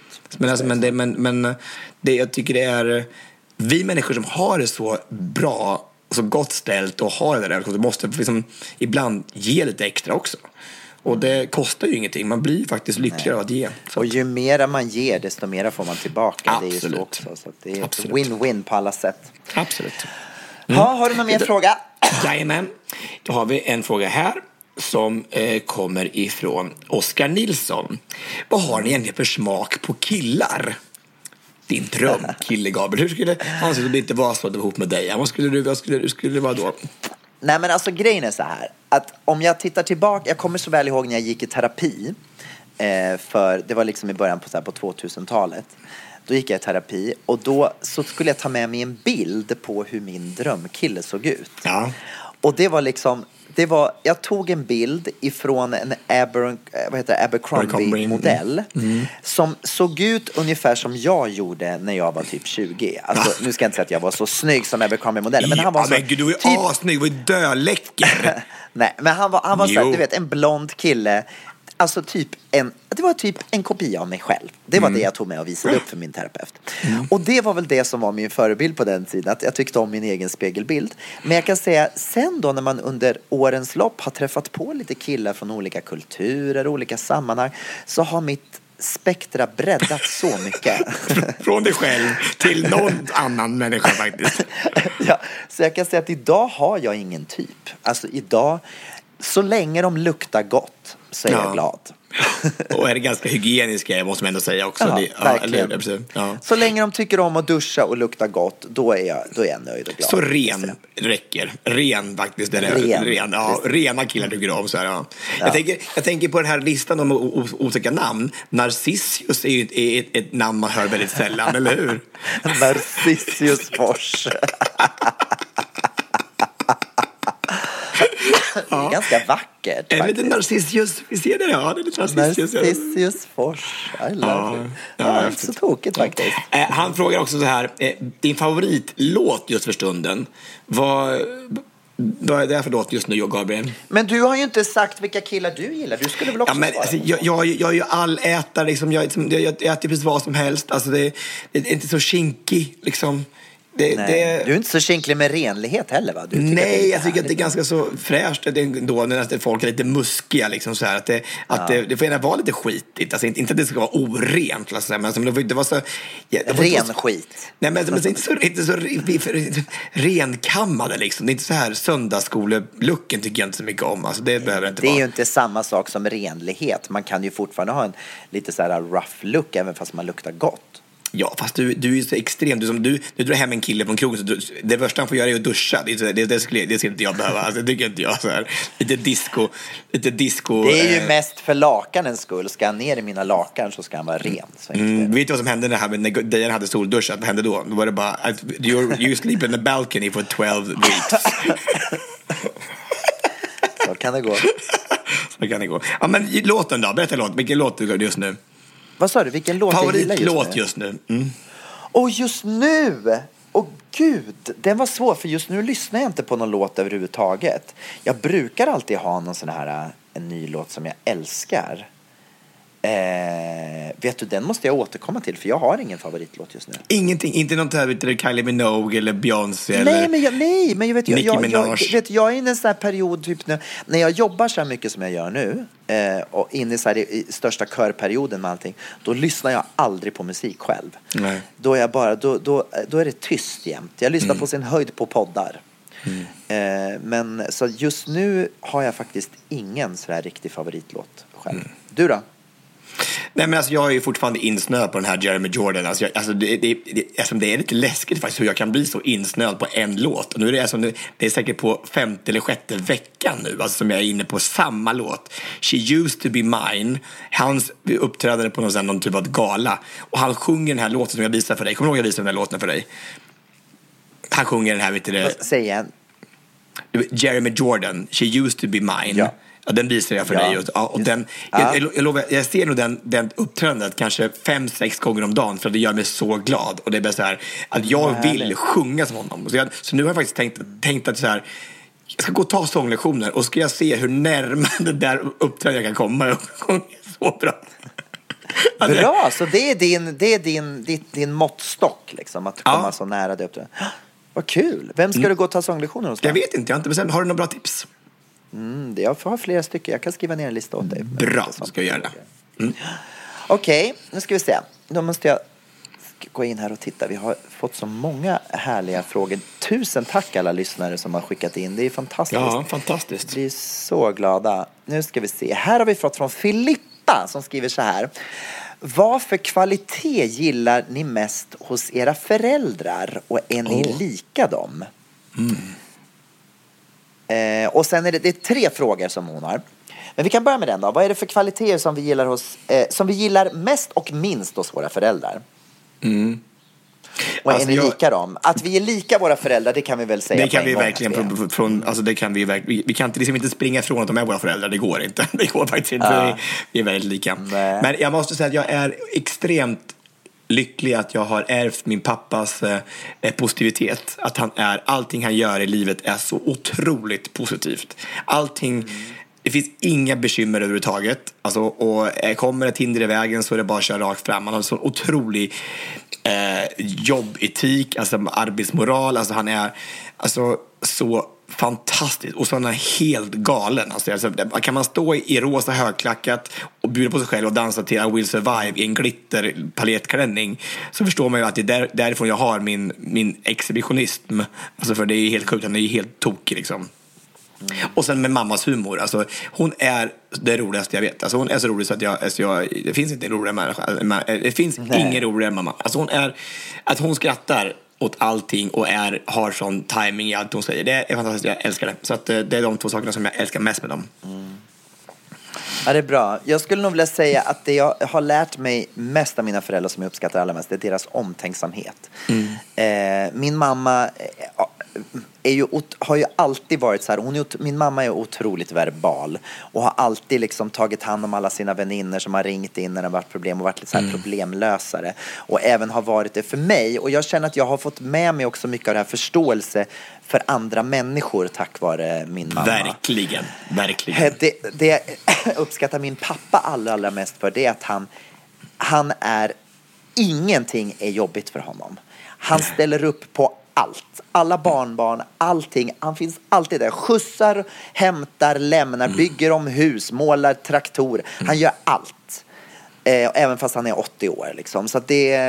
Speaker 5: Men jag tycker det är vi människor som har det så bra, så gott ställt och har det där, så måste liksom ibland ge lite extra också. Och det kostar ju ingenting. Man blir faktiskt lyckligare av att ge.
Speaker 4: Och ju mera man ger, desto mera får man tillbaka.
Speaker 5: Absolut.
Speaker 4: Det är ju så också. Så det är ett win-win på alla sätt.
Speaker 5: Absolut.
Speaker 4: Har du någon mer fråga?
Speaker 5: Jajamän. Då har vi en fråga här som kommer ifrån Oskar Nilsson. Vad har ni egentligen för smak på killar? Din drömkille, Gabriel. Hur skulle han se om det inte var så att ihop med dig? Vad skulle det vara då?
Speaker 4: Nej, men alltså grejen är så här, att om jag tittar tillbaka, jag kommer så väl ihåg när jag gick i terapi, för det var liksom i början på 2000-talet. Då gick jag i terapi och då så skulle jag ta med mig en bild på hur min drömkille såg ut.
Speaker 5: Ja.
Speaker 4: Och det var liksom, jag tog en bild ifrån en Abercrombie-modell som såg ut ungefär som jag gjorde när jag var typ 20. Alltså, nu ska jag inte säga att jag var så snygg som Abercrombie-modellen, men han var så...
Speaker 5: Men gud, du var ju assnygg, du var ju döläcker.
Speaker 4: Nej, men han var så här, du vet, en blond kille. Alltså det var typ en kopia av mig själv. Det var det jag tog med och visade upp för min terapeut. Och det var väl det som var min förebild på den tiden. Att jag tyckte om min egen spegelbild. Men jag kan säga, sen då när man under årens lopp har träffat på lite killar från olika kulturer, olika sammanhang, så har mitt spektra breddat så mycket.
Speaker 5: Från dig själv till någon annan människa faktiskt.
Speaker 4: Ja, så jag kan säga att idag har jag ingen typ. Alltså idag, så länge de luktar gott så är jag glad.
Speaker 5: Och är det ganska hygieniska, måste man ändå säga också.
Speaker 4: Ja, verkligen. Så länge de tycker om att duscha och lukta gott, då är jag nöjd och glad.
Speaker 5: Så ren räcker. Ren faktiskt. Ren. Ja, rena killar tycker om så här, ja. Jag tänker på den här listan om osäkra namn. Narcissius är ju ett namn man hör väldigt sällan, eller hur?
Speaker 4: Narcissius Fors. Det är ganska vackert.
Speaker 5: Är det lite Narcissius? Vi ser det, ja. Det är lite
Speaker 4: Narcissius Fors. I love it. Ja, så tokigt faktiskt.
Speaker 5: Han frågar också så här, din favoritlåt just för stunden. Vad är det för låt just nu, Gabriel?
Speaker 4: Men du har ju inte sagt vilka killar du gillar. Du skulle väl också svara?
Speaker 5: Alltså, jag är ju allätare. Liksom, jag äter precis vad som helst. Alltså, det är inte så kinkig, liksom.
Speaker 4: Du är inte så kinklig med renlighet heller, va?
Speaker 5: Nej, jag tycker att det är ganska så fräscht då, när folk är lite muskiga liksom, så här, att det får gärna vara lite skitigt, alltså, inte att det ska vara orent, alltså, men alltså, det får inte vara så
Speaker 4: skit.
Speaker 5: Nej, men inte så renkammade liksom. Det är inte så här söndagsskolelooken, tycker jag inte så mycket om, alltså, det behöver inte vara.
Speaker 4: Det är ju inte samma sak som renlighet. Man kan ju fortfarande ha en lite så här rough look även fast man luktar gott.
Speaker 5: Ja, fast du är ju så extrem. Du drar hem en kille från krogen, så det första han får göra är att duscha. Det ska inte jag behöva. Alltså, det tycker inte jag. Så här. Lite disco.
Speaker 4: Det är ju mest för lakanens skull. Ska han ner i mina lakan så ska han vara ren.
Speaker 5: Vet du vad som hände när Dejan hade solduschat? Vad hände då? Då var det bara you sleep in the balcony for 12 weeks.
Speaker 4: Så kan det gå.
Speaker 5: Så kan det gå. Ja, men låten då. Berätta låt. Vilken låt du gör just nu?
Speaker 4: Vad sa du? Vilken låt jag gillar
Speaker 5: just nu?
Speaker 4: Just nu? Gud, den var svår, för just nu lyssnar jag inte på någon låt överhuvudtaget. Jag brukar alltid ha någon sån här en ny låt som jag älskar. vet du, den måste jag återkomma till, för jag har ingen favoritlåt just nu.
Speaker 5: Ingenting, inte något där Kylie Minogue eller Beyoncé
Speaker 4: Nej,
Speaker 5: eller
Speaker 4: men jag vet, jag är i en sån här period typ när jag jobbar så här mycket som jag gör nu, och inne så här i största körperioden med allting, då lyssnar jag aldrig på musik själv.
Speaker 5: Nej.
Speaker 4: Då är jag bara, då är det tyst jämt. Jag lyssnar på sin höjd på poddar. Men så just nu har jag faktiskt ingen så här riktig favoritlåt själv. Du då?
Speaker 5: Nej, men alltså jag är ju fortfarande insnöad på den här Jeremy Jordan. Alltså det är lite läskigt faktiskt hur jag kan bli så insnöad på en låt. Och nu är det, det är säkert på 5:e eller 6:e veckan nu, alltså, som jag är inne på samma låt. She used to be mine. Hans uppträdande på någon typ av gala. Och han sjunger den här låten som jag visar för dig. Kommer du ihåg jag visade den här låten för dig? Han sjunger den här, vet du det?
Speaker 4: Säg igen.
Speaker 5: Jeremy Jordan, She used to be mine. Ja. Ja, den visar jag för dig. Och den, jag lovar, jag ser nog den uppträdandet kanske 5-6 gånger om dagen, för det gör mig så glad. Och det är bara så här att jag vill sjunga som honom. Så nu har jag faktiskt tänkt att så här, jag ska gå och ta sånglektioner och ska jag se hur närmare det där uppträdandet jag kan komma. Jag sjunger så bra.
Speaker 4: Bra, så det är din måttstock liksom, att komma så nära det uppträdandet. Vad kul. Vem ska du gå och ta sånglektioner hos?
Speaker 5: Jag vet inte, jag har inte bestämt. Har du några bra tips?
Speaker 4: Jag har flera stycken. Jag kan skriva ner en lista åt dig.
Speaker 5: Bra, ska jag göra det.
Speaker 4: Okej, nu ska vi se. Då måste jag gå in här och titta. Vi har fått så många härliga frågor. 1000 tack alla lyssnare som har skickat in. Det är fantastiskt.
Speaker 5: Ja, fantastiskt.
Speaker 4: Vi är så glada. Nu ska vi se. Här har vi fått från Filippa som skriver så här. Vad för kvalitet gillar ni mest hos era föräldrar? Och är ni lika dem? Och sen är det 3 frågor som hon har. Men vi kan börja med den då. Vad är det för kvaliteter som vi gillar som vi gillar mest och minst hos våra föräldrar? Och är ni lika dem? Att vi är lika våra föräldrar, det kan vi väl säga.
Speaker 5: Det kan vi verkligen alltså det kan vi kan inte springa ifrån att de är våra föräldrar. Det går inte. Det går faktiskt inte. Vi är väldigt lika. Men jag måste säga att jag är extremt lycklig att jag har ärvt min pappas positivitet. Att allting han gör i livet är så otroligt positivt. Det finns inga bekymmer överhuvudtaget. Alltså, och kommer ett hinder i vägen så är det bara att köra rakt fram. Han har en sån otrolig jobbetik, alltså arbetsmoral. Alltså han är så fantastisk och sån är helt galen. Alltså, kan man stå i rosa högklackat och bjuda på sig själv och dansa till I Will Survive i en glitter paletklänning, så förstår man ju att det är därifrån jag har min exhibitionism. Alltså, för det är helt sjukt, han är ju helt tokig liksom. Och sen med mammas humor, alltså hon är det roligaste jag vet. Alltså hon är så rolig så att det finns inte en roligare människa. Det finns ingen roligare än mamma. Alltså att hon skrattar åt allting och har sån timing i allt hon säger. Det är fantastiskt, jag älskar det. Så att det är de 2 sakerna som jag älskar mest med dem.
Speaker 4: Ja, det är bra. Jag skulle nog vilja säga att det jag har lärt mig mest av mina föräldrar, som jag uppskattar allra mest, det är deras omtänksamhet. Min mamma har ju alltid varit så här. Min mamma är otroligt verbal och har alltid liksom tagit hand om alla sina vänner som har ringt in när det har varit problem och varit lite så här problemlösare, och även har varit det för mig. Och jag känner att jag har fått med mig också mycket av det här förståelse för andra människor tack vare min mamma.
Speaker 5: Verkligen.
Speaker 4: Det jag uppskattar min pappa allra mest för, det är att han är, ingenting är jobbigt för honom. Han ställer upp på allt. Alla barnbarn, allting. Han finns alltid där. Skjutsar, hämtar, lämnar, bygger om hus, målar traktor. Han gör allt. Även fast han är 80 år liksom. Så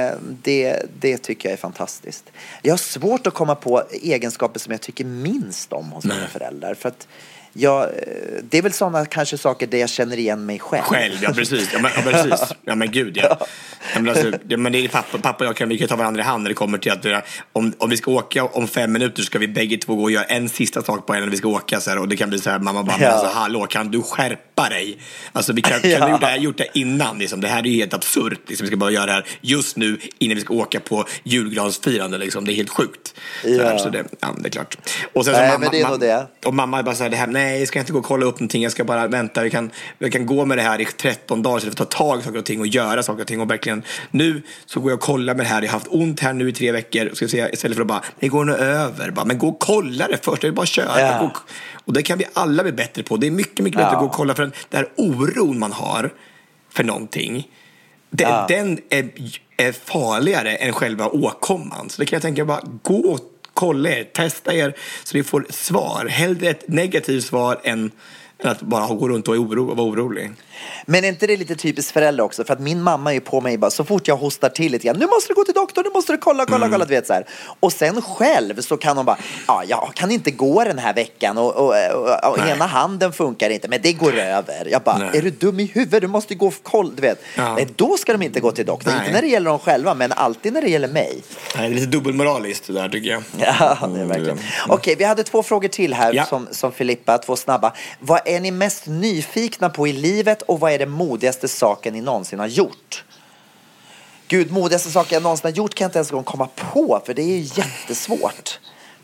Speaker 4: det tycker jag är fantastiskt. Jag har svårt att komma på egenskaper som jag tycker minst om hos mina föräldrar. För att det är väl sådana kanske saker där jag känner igen mig själv.
Speaker 5: Ja, precis. Ja, men gud, ja. Men det är pappa och jag vi kan ta varandra i hand när det kommer till att om vi ska åka om 5 minuter, ska vi bägge 2 gå och göra en sista sak på en när vi ska åka så här, och det kan bli så här, mamma bara, alltså, hallå, kan du skärpa dig? Alltså vi kan gjort det innan liksom. Det här är ju helt absurt liksom. Vi ska bara göra det här just nu innan vi ska åka på julgransfirande liksom. Det är helt sjukt. Så det är klart. Och sen så
Speaker 4: men det är nog det.
Speaker 5: Och mamma bara så här, det här, nej, jag ska inte gå och kolla upp någonting, jag ska bara vänta, jag kan gå med det här i 13 dagar så jag får ta tag i saker och ting och göra saker och ting, och verkligen nu så går jag och kollar med det här, jag har haft ont här nu i 3 veckor, och ska se, istället för att bara, det går nog över, bara, men gå och kolla det först, det är bara köra. Och det kan vi alla bli bättre på. Det är mycket bättre att gå och kolla, för den där oron man har för någonting, Den är farligare än själva åkomman. Så det kan jag tänka, bara gå och kolla er, testa er så ni får svar. Hellre ett negativt svar än att bara gå runt och vara orolig.
Speaker 4: Men är inte det lite typiskt förälder också? För att min mamma är på mig bara, så fort jag hostar till lite grann, nu måste du gå till doktorn, nu måste du kolla, du vet så här. Och sen själv så kan hon bara, jag kan inte gå den här veckan och ena handen funkar inte, men det går över. Jag bara, är du dum i huvudet? Du måste gå och kolla, du vet. Nej, då ska de inte gå till doktorn. Inte när det gäller dem själva, men alltid när det gäller mig.
Speaker 5: Nej, det är lite dubbelmoraliskt det där, tycker jag.
Speaker 4: Ja, det är verkligen. Okej, vi hade 2 frågor till här som Filippa, 2 snabba. Vad är ni mest nyfikna på i livet och vad är det modigaste saken ni någonsin har gjort? Gud, modigaste saken jag någonsin har gjort kan jag inte ens komma på, för det är ju jättesvårt.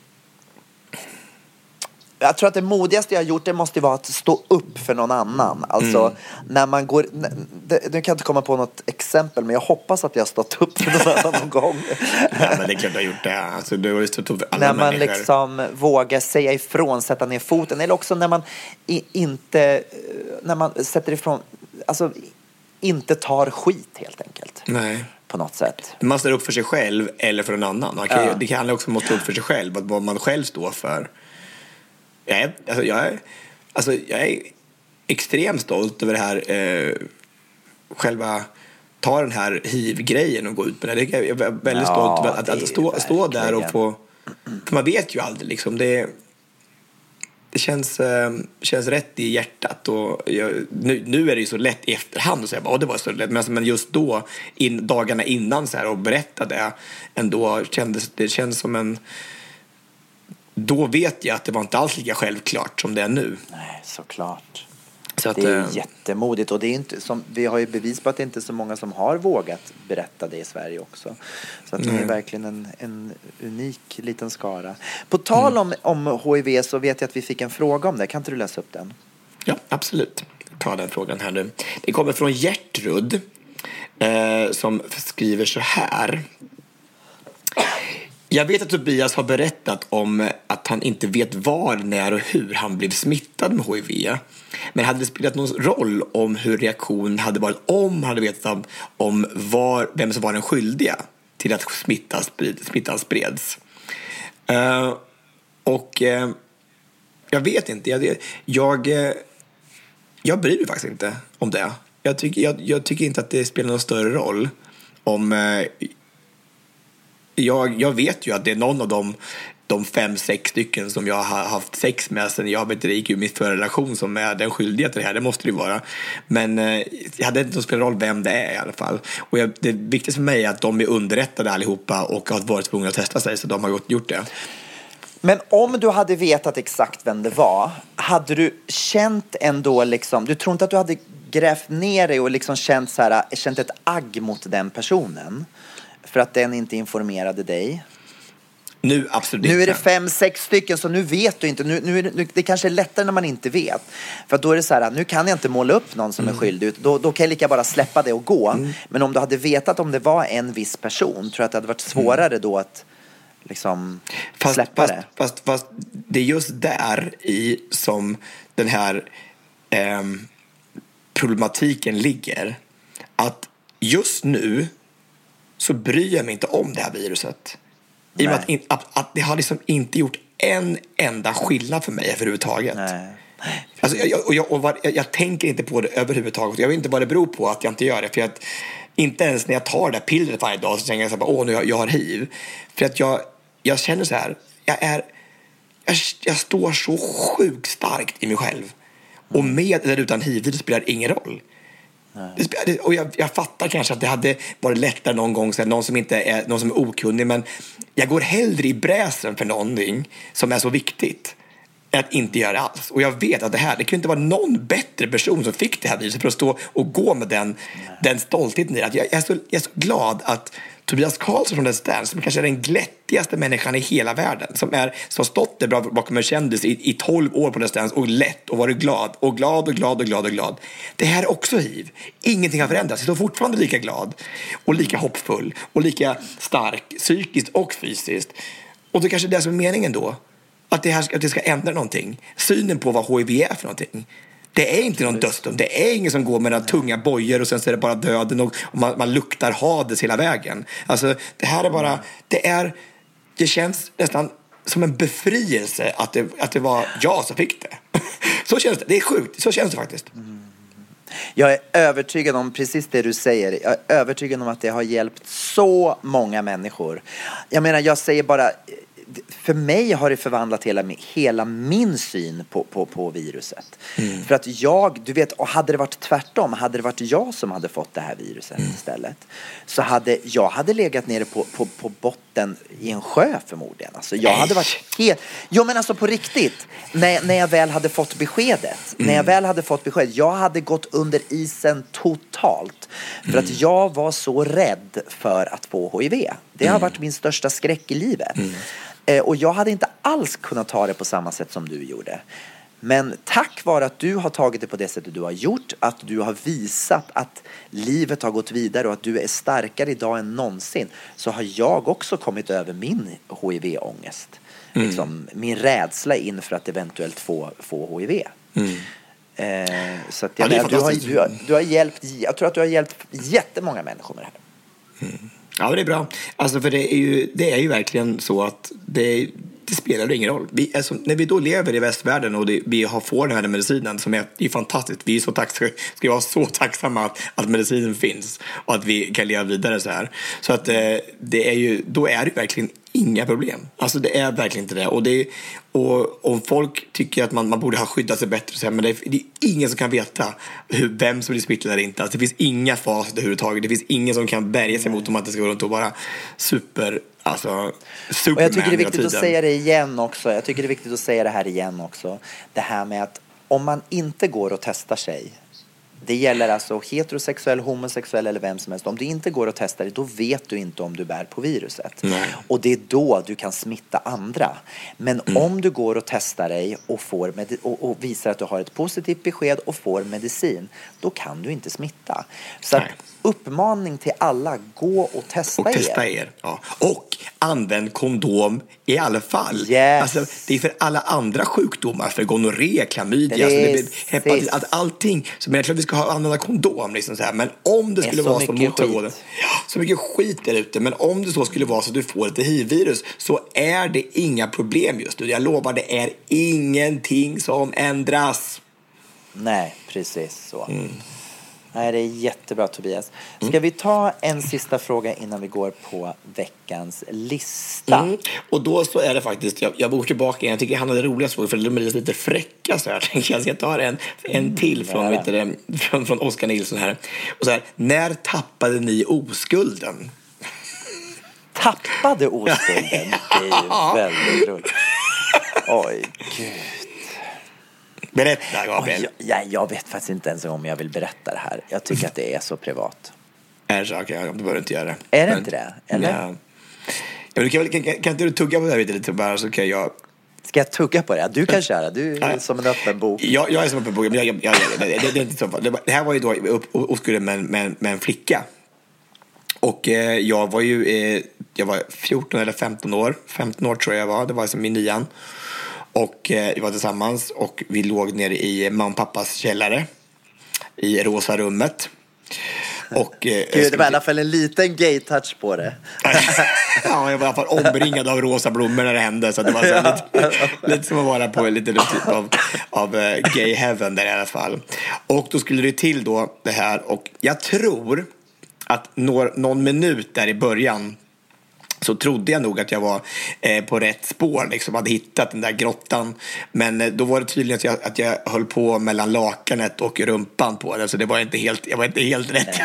Speaker 4: Jag tror att det modigaste jag har gjort, det måste vara att stå upp för någon annan. Alltså, när man går... Nu kan jag inte komma på något exempel, men jag hoppas att jag har stått upp för någon annan någon gång.
Speaker 5: Ja, men det är klart du har gjort det. Alltså, du har ju stått upp för alla
Speaker 4: när man
Speaker 5: människor.
Speaker 4: Liksom vågar säga ifrån, sätta ner foten. Eller också när man inte... När man sätter ifrån... Alltså, inte tar skit, helt enkelt. Nej. På något sätt.
Speaker 5: Man står upp för sig själv eller för en annan. Det kan handla också om att stå upp för sig själv. Vad man själv står för. Jag är extremt stolt över det här själva ta den här hiv-grejen och gå ut med det. Jag är väldigt stolt över att stå där och få, för man vet ju aldrig liksom, det känns rätt i hjärtat och nu är det ju så lätt i efterhand att säga det var så lätt, men just då dagarna innan så här, och berätta det ändå känns som en. Då vet jag att det var inte alls lika självklart som det är nu.
Speaker 4: Nej, såklart.
Speaker 5: Så att,
Speaker 4: det är jättemodigt. Och det är inte som, vi har ju bevis på att det inte är så många som har vågat berätta det i Sverige också. Så att det är verkligen en unik liten skara. På tal om HIV så vet jag att vi fick en fråga om det. Kan inte du läsa upp den?
Speaker 5: Ja, absolut. Ta den frågan här nu. Det kommer från Gertrud som skriver så här. Jag vet att Tobias har berättat om att han inte vet var, när och hur han blev smittad med HIV. Men hade det spelat någon roll om hur reaktionen hade varit om han hade vetat om vem som var den skyldiga till att smittan spreds? Jag vet inte. Jag bryr mig faktiskt inte om det. Jag tycker inte att det spelar någon större roll om... Jag vet ju att det är någon av de 5-6 stycken som jag har haft sex med sen jag gick ur min förra relation som är den skyldiga till det här. Det måste det ju vara. Men jag hade inte spelat roll vem det är i alla fall. Och det viktigaste för mig är att de är underrättade allihopa och har varit tvungna att testa sig, så de har gjort det.
Speaker 4: Men om du hade vetat exakt vem det var, hade du känt ändå liksom, du tror inte att du hade grävt ner dig och liksom känt ett agg mot den personen? För att den inte informerade dig.
Speaker 5: Nu absolut.
Speaker 4: Nu är det 5-6 stycken, så nu vet du inte. Nu, det kanske är lättare när man inte vet. För då är det så här, nu kan jag inte måla upp någon som är skyldig. Då kan jag lika bara släppa det och gå. Men om du hade vetat om det var en viss person, tror jag att det hade varit svårare då att liksom släppa det.
Speaker 5: Fast det är just där i som den här problematiken ligger. Att just nu så bryr jag mig inte om det här viruset. I och med att det har liksom inte gjort en enda skillnad för mig överhuvudtaget. Nej. Alltså, jag tänker inte på det överhuvudtaget. Jag vet inte vad det beror på att jag inte gör det. För att inte ens när jag tar det här pillret varje dag så tänker jag så här, nu jag har hiv. För att jag känner så här, jag står så sjukt starkt i mig själv. Och med eller utan hiv, det spelar ingen roll. Och jag fattar kanske att det hade varit lättare någon gång så här, någon som är okunnig, men jag går hellre i bräsen för någonting som är så viktigt än att inte göra det alls. Och jag vet att det kan inte vara någon bättre person som fick det här viruset för att stå och gå med den stoltheten i att jag är så glad att Tobias Karlsson från Let's Dance, som kanske är den glättigaste människan i hela världen, som har stått där bakom en kändis i 12 år på Let's Dance och lätt och varit glad. Det här är också hiv. Ingenting har förändrats. Jag står fortfarande lika glad och lika hoppfull och lika stark psykiskt och fysiskt. Och det kanske är det som är meningen då. Att det ska ändra någonting. Synen på vad HIV är för någonting. Det är inte någon dödsdom. Det är ingen som går med några tunga bojor och sen så är det bara döden och man luktar Hades hela vägen. Alltså det här är bara, det känns nästan som en befrielse att det var jag som fick det. Så känns det. Det är sjukt. Så känns det faktiskt.
Speaker 4: Jag är övertygad om precis det du säger. Jag är övertygad om att det har hjälpt så många människor. Jag menar, jag säger bara, för mig har det förvandlat hela min syn på viruset. För att du vet, och hade det varit tvärtom, hade det varit jag som hade fått det här viruset istället, så hade jag legat nere på botten i en sjö förmodligen. Alltså jag hade varit helt, men alltså på riktigt, när jag väl hade fått beskedet, jag hade gått under isen totalt. För att jag var så rädd för att få HIV. Det har varit min största skräck i livet. Och jag hade inte alls kunnat ta det på samma sätt som du gjorde. Men tack vare att du har tagit det på det sättet du har gjort, att du har visat att livet har gått vidare och att du är starkare idag än någonsin, så har jag också kommit över min HIV-ångest. Liksom, min rädsla inför att eventuellt få HIV. Så att du har hjälpt, jag tror att du har hjälpt jättemånga människor med det här.
Speaker 5: Ja, men det är bra. Alltså, för det är ju verkligen så att det spelar ingen roll. När vi då lever i västvärlden och vi får den här medicinen som är fantastiskt. Vi är ska vara så tacksamma att medicinen finns och att vi kan leva vidare så här. Så att då är det verkligen inga problem. Alltså det är verkligen inte det. Och om folk tycker att man borde ha skyddat sig bättre, så här, men det är ingen som kan veta vem som blir smittad eller inte. Alltså det finns inga facit överhuvudtaget. Det finns ingen som kan bärga sig mot om att det ska gå runt och vara Superman. Och
Speaker 4: jag tycker det är viktigt att säga det igen också. Jag tycker det är viktigt att säga det här igen också. Det här med att om man inte går och testar sig, det gäller alltså heterosexuell, homosexuell eller vem som helst. Om du inte går och testar dig, då vet du inte om du bär på viruset. Nej. Och det är då du kan smitta andra. Men om du går och testar dig och visar att du har ett positivt besked och får medicin, då kan du inte smitta. Så att uppmaning till alla, gå och testa er. Ja. Och använd kondom i alla fall. Yes.
Speaker 5: Alltså, det är för alla andra sjukdomar, för gonorré, klamydia, hepatit, allting. Så jag tror att vi ska använda kondom liksom så här. Men om det skulle vara så motgående, så mycket skit där ute. Men om det så skulle vara så att du får ett HIV-virus, så är det inga problem just nu. Jag lovar, det är ingenting som ändras.
Speaker 4: Nej, precis så. Nej, det är jättebra, Tobias. Ska vi ta en sista fråga innan vi går på veckans lista?
Speaker 5: Och då så är det faktiskt, jag bor tillbaka igen. Jag tycker han hade roliga frågor, för de är lite fräcka så här. Jag ska ta en till från Oskar Nilsson här. Och så här, när tappade ni oskulden?
Speaker 4: Tappade oskulden? Det är ju väldigt roligt. Oj, gud.
Speaker 5: Berätta, Gabriel.
Speaker 4: Jag vet faktiskt inte ens om jag vill berätta det här. Jag tycker att det är så privat.
Speaker 5: Du behöver inte göra det.
Speaker 4: Är det inte det? Eller?
Speaker 5: Ja. Kan inte du tugga på det här lite bara, så kan jag...
Speaker 4: Ska jag tugga på det? Du kan köra. Du är som en öppen bok.
Speaker 5: Jag är som en öppen bok. Men det är inte så. Det här var ju då oskulden med en flicka. Och jag var 14 eller 15 år. 15 år tror jag var. Det var som i 9:an. Och vi var tillsammans och vi låg nere i mamma och pappas källare i rosa rummet. Och
Speaker 4: det var i alla fall en liten gay-touch på det.
Speaker 5: Ja, jag var i alla fall omringad av rosa blommor när det hände. Så det var så lite som att vara på lite typ av gay heaven där i alla fall. Och då skulle det till då det här. Och jag tror att någon minut där i början så trodde jag nog att jag var på rätt spår, liksom hade hittat den där grottan. Men då var det tydligen att jag höll på mellan lakanet och rumpan på det. Så det var inte helt, jag var inte helt rätt.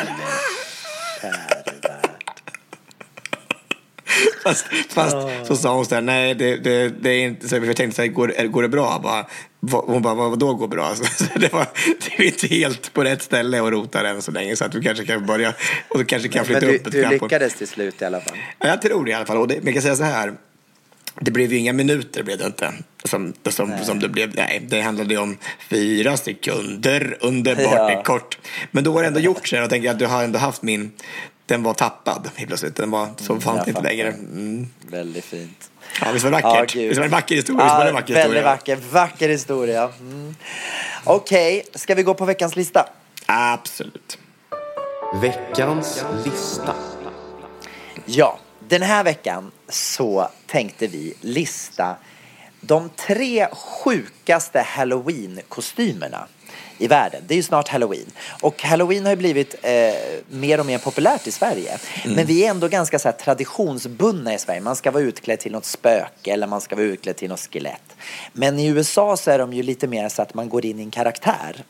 Speaker 5: Fast så sa hon så här, nej det är inte så. Jag tänkte så här, går det bra? Hon bara, vadå går bra? Så det är inte helt på rätt ställe och rota den så länge, så att du kanske kan börja och du kanske kan flytta upp ett
Speaker 4: du lyckades till slut i alla fall.
Speaker 5: Ja, jag tror det i alla fall. Och men jag kan säga så här, det blev ju inga minuter, blev det inte som det blev. Nej, det handlade om 4 sekunder, underbart kort. Men då var det ändå gjort så. Jag tänker att du har ändå haft den var tappad helt plötsligt. Den var så fanns inte längre.
Speaker 4: Väldigt fint.
Speaker 5: Ja, visst var det vackert? Visst var det en vacker historia?
Speaker 4: Väldigt vacker historia. Okej, ska vi gå på veckans lista?
Speaker 5: Absolut.
Speaker 2: Veckans lista.
Speaker 4: Ja, den här veckan så tänkte vi lista de 3 sjukaste Halloween-kostymerna i världen. Det är ju snart Halloween. Och Halloween har ju blivit mer och mer populärt i Sverige. Men vi är ändå ganska så här traditionsbundna i Sverige. Man ska vara utklädd till något spöke eller man ska vara utklädd till något skelett. Men i USA så är de ju lite mer så att man går in i en karaktär.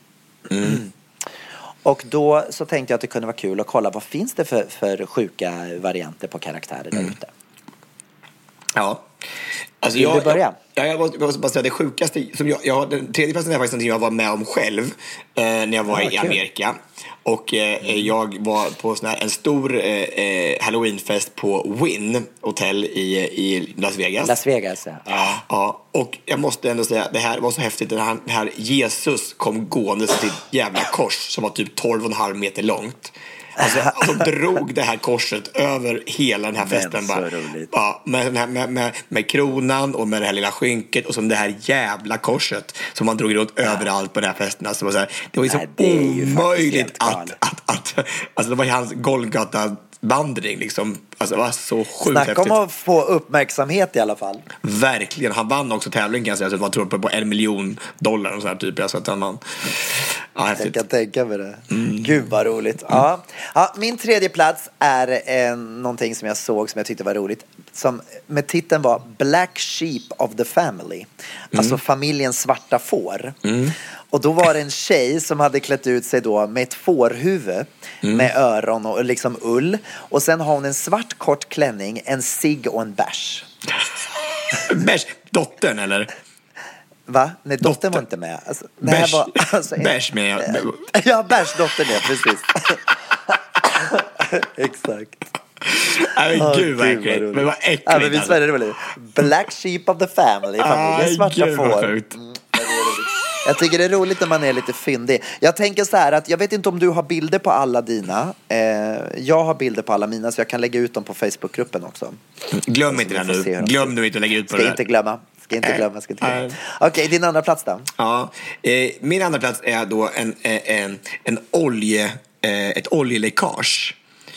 Speaker 4: Och då så tänkte jag att det kunde vara kul att kolla vad finns det för sjuka varianter på karaktärer där ute.
Speaker 5: Ja. Alltså
Speaker 4: Vill du börja?
Speaker 5: Jag måste bara säga det sjukaste som den tredje platsen är faktiskt någonting jag var med om själv när jag var i Amerika. Och jag var på en stor Halloweenfest på Wynn Hotel i Las Vegas.
Speaker 4: Las Vegas,
Speaker 5: ja. Och jag måste ändå säga, det här var så häftigt. Det här Jesus kom gående till ett jävla kors som var typ 12,5 meter långt. Alltså drog det här korset över hela den här festen bara, med kronan och med det här lilla skynket och som det här jävla korset som man drog runt överallt på den här festen. Alltså, det var ju så omöjligt att det var hans Golgata-vandring liksom. Alltså det var så sjukt
Speaker 4: Snacka om att få uppmärksamhet i alla fall.
Speaker 5: Verkligen, han vann också tävlingen kan jag säga, så det var tror på $1 million och så här typ. Alltså att han vann. Ja,
Speaker 4: jag kan tänka mig det. Gud vad roligt. Ja, min tredje plats är någonting som jag såg som jag tyckte var roligt. Som med titeln var Black Sheep of the Family. Alltså familjens svarta får. Och då var det en tjej som hade klätt ut sig då med ett fårhuvud med öron och liksom ull. Och sen har hon en svart kort klänning, en cigg och en bärs.
Speaker 5: Bärs? Dottern eller?
Speaker 4: Va? Nej, dottern var inte med. Alltså,
Speaker 5: bärs med.
Speaker 4: Ja, bärsdottern är precis. Exakt.
Speaker 5: Gud vad äckligt. Men vad äckligt.
Speaker 4: Men visst var det roligt. Black Sheep of the Family. Familjens svarta får. Jag tycker det är roligt när man är lite fyndig. Jag tänker så här att jag vet inte om du har bilder på alla dina. Jag har bilder på alla mina så jag kan lägga ut dem på Facebookgruppen också.
Speaker 5: Glöm inte det nu. Glöm nu inte att lägga ut på det.
Speaker 4: Ska inte glömma. Okej, din andra plats då?
Speaker 5: Ja, min andra plats är då ett oljeläckage.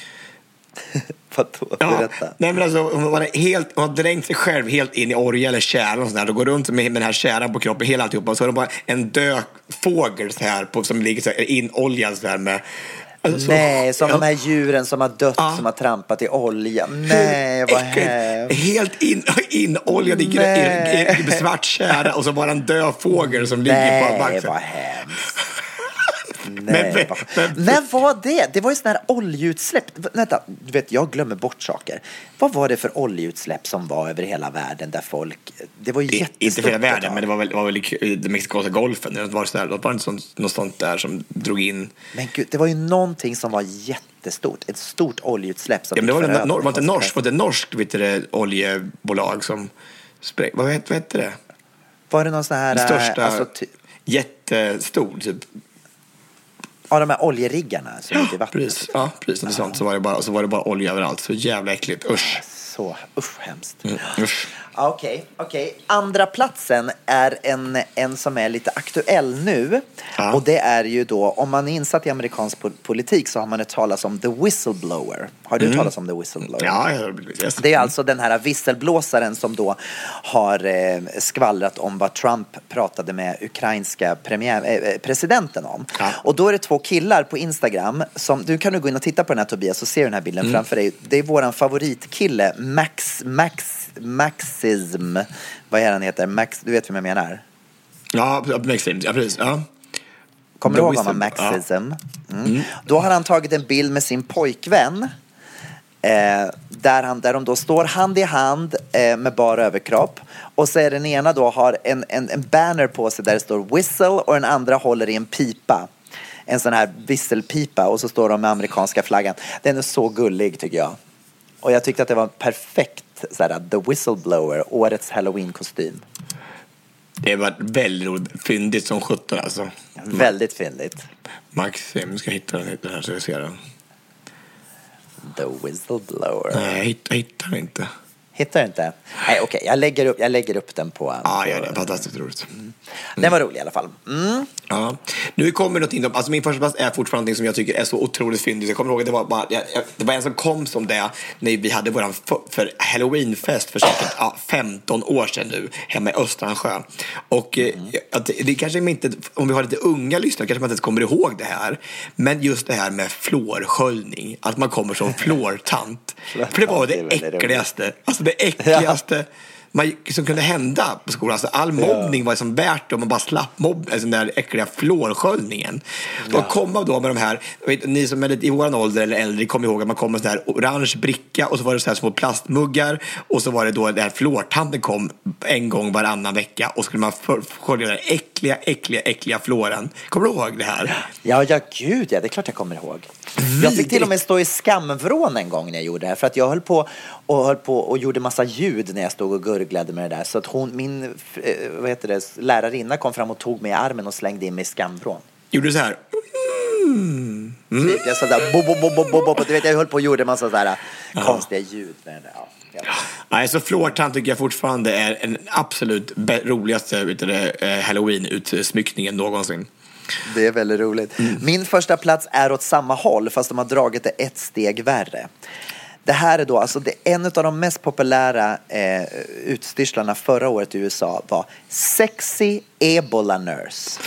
Speaker 4: Berätta.
Speaker 5: Nej men alltså hon har dränkt sig själv helt in i olja eller kärran och sådär och går runt med den här kärran på kroppen hela alltihopa och så är det bara en död fågel så här som ligger så här inoljad så här med alltså,
Speaker 4: nej, som de här djuren som har dött som har trampat i olja. Nej, vad hemskt.
Speaker 5: Helt inoljad i svart kärra och så bara en död fågel som ligger på backen.
Speaker 4: Nej, vad hemskt. Nej, när var det? Det var ju sån här oljeutsläpp. Vänta, du vet, jag glömmer bort saker. Vad var det för oljeutsläpp som var över hela världen där folk... Det var ju jättestort.
Speaker 5: Inte för hela världen, men det var väl i den mexikanska golfen. Det var inte något sånt där som drog in... Men
Speaker 4: gud, det var ju någonting som var jättestort. Ett stort oljeutsläpp som...
Speaker 5: Ja, men det var inte norskt vet du, oljebolag som... Vad heter det?
Speaker 4: Var det någon sån här...
Speaker 5: Den största... jättestor, typ...
Speaker 4: Ja, de här oljeriggarna som ute i vattnet.
Speaker 5: Precis. Ja. Sånt. Så var det bara olja överallt. Så jävla äckligt. Usch.
Speaker 4: Hemskt.
Speaker 5: Usch.
Speaker 4: Okej. Andra platsen är en som är lite aktuell nu. Ja. Och det är ju då, om man är insatt i amerikansk politik så har man hört talas om the whistleblower. Har du hört talas om the whistleblower?
Speaker 5: Ja,
Speaker 4: det är alltså den här visselblåsaren som då har skvallrat om vad Trump pratade med ukrainska presidenten om. Ja. Och då är det 2 killar på Instagram som, du kan nu gå in och titta på den här Tobias och se den här bilden framför dig. Det är våran favoritkille Maxism. Vad är han heter? Max, du vet vem jag menar?
Speaker 5: Ja, Maxism. Ja, precis. Ja.
Speaker 4: Kommer du ihåg vad Maxism? Då har han tagit en bild med sin pojkvän där de då står hand i hand med bara överkropp. Och så är den ena då har en banner på sig där det står whistle och den andra håller i en pipa. En sån här visselpipa och så står de med amerikanska flaggan. Den är så gullig tycker jag. Och jag tyckte att det var perfekt såhär, The Whistleblower, årets Halloween-kostym.
Speaker 5: Det var väldigt fyndigt som 17 alltså.
Speaker 4: Väldigt fyndigt.
Speaker 5: Maxim, ska hitta den här så jag ser den.
Speaker 4: The Whistleblower.
Speaker 5: Nej, jag hittar inte.
Speaker 4: Hittar du inte? Nej, okej. Jag lägger upp den på...
Speaker 5: Ja, gör det. Fantastiskt roligt.
Speaker 4: Den var rolig i alla fall.
Speaker 5: Ja. Nu kommer något in. Alltså min första plats är fortfarande någonting som jag tycker är så otroligt fyndigt. Jag kommer ihåg att det var en som kom som det när vi hade våran för Halloweenfest för säkert 15 år sedan nu hemma i Östransjö. Och det kanske inte, om vi har lite unga lyssnare kanske man inte kommer ihåg det här. Men just det här med flårsköljning. Att man kommer som flårtant. För det var det äckligaste. Alltså det äckligaste som kunde hända på skolan. Alltså all mobbning var liksom värt om man bara slapp den där äckliga flårsköljningen. Då komma då med de här, ni som är lite i våran ålder eller äldre kommer ihåg att man kom med sån här orange bricka och så var det så här små plastmuggar och så var det då där flårtanten kom en gång varannan vecka och skulle man skölja den äckliga flåren. Kommer du ihåg det här?
Speaker 4: Ja, gud, det är klart jag kommer ihåg. Jag fick till och med stå i skamvrån en gång när jag gjorde det här. För att jag höll på och gjorde massa ljud när jag stod och gurglade med det där. Så att min lärarinna kom fram och tog mig i armen och slängde in mig i skamvrån.
Speaker 5: Gjorde du så här?
Speaker 4: Jag sa där, du vet, jag höll på och gjorde en massa så här konstiga ljud med det där.
Speaker 5: Nej, så flårtant tycker jag fortfarande är en absolut roligaste Halloween-utsmyckningen någonsin.
Speaker 4: Det är väldigt roligt. Min första plats är åt samma håll, fast de har dragit det ett steg värre. Det här är då, alltså det en av de mest populära utstyrslarna förra året i USA var Sexy Ebola Nurse.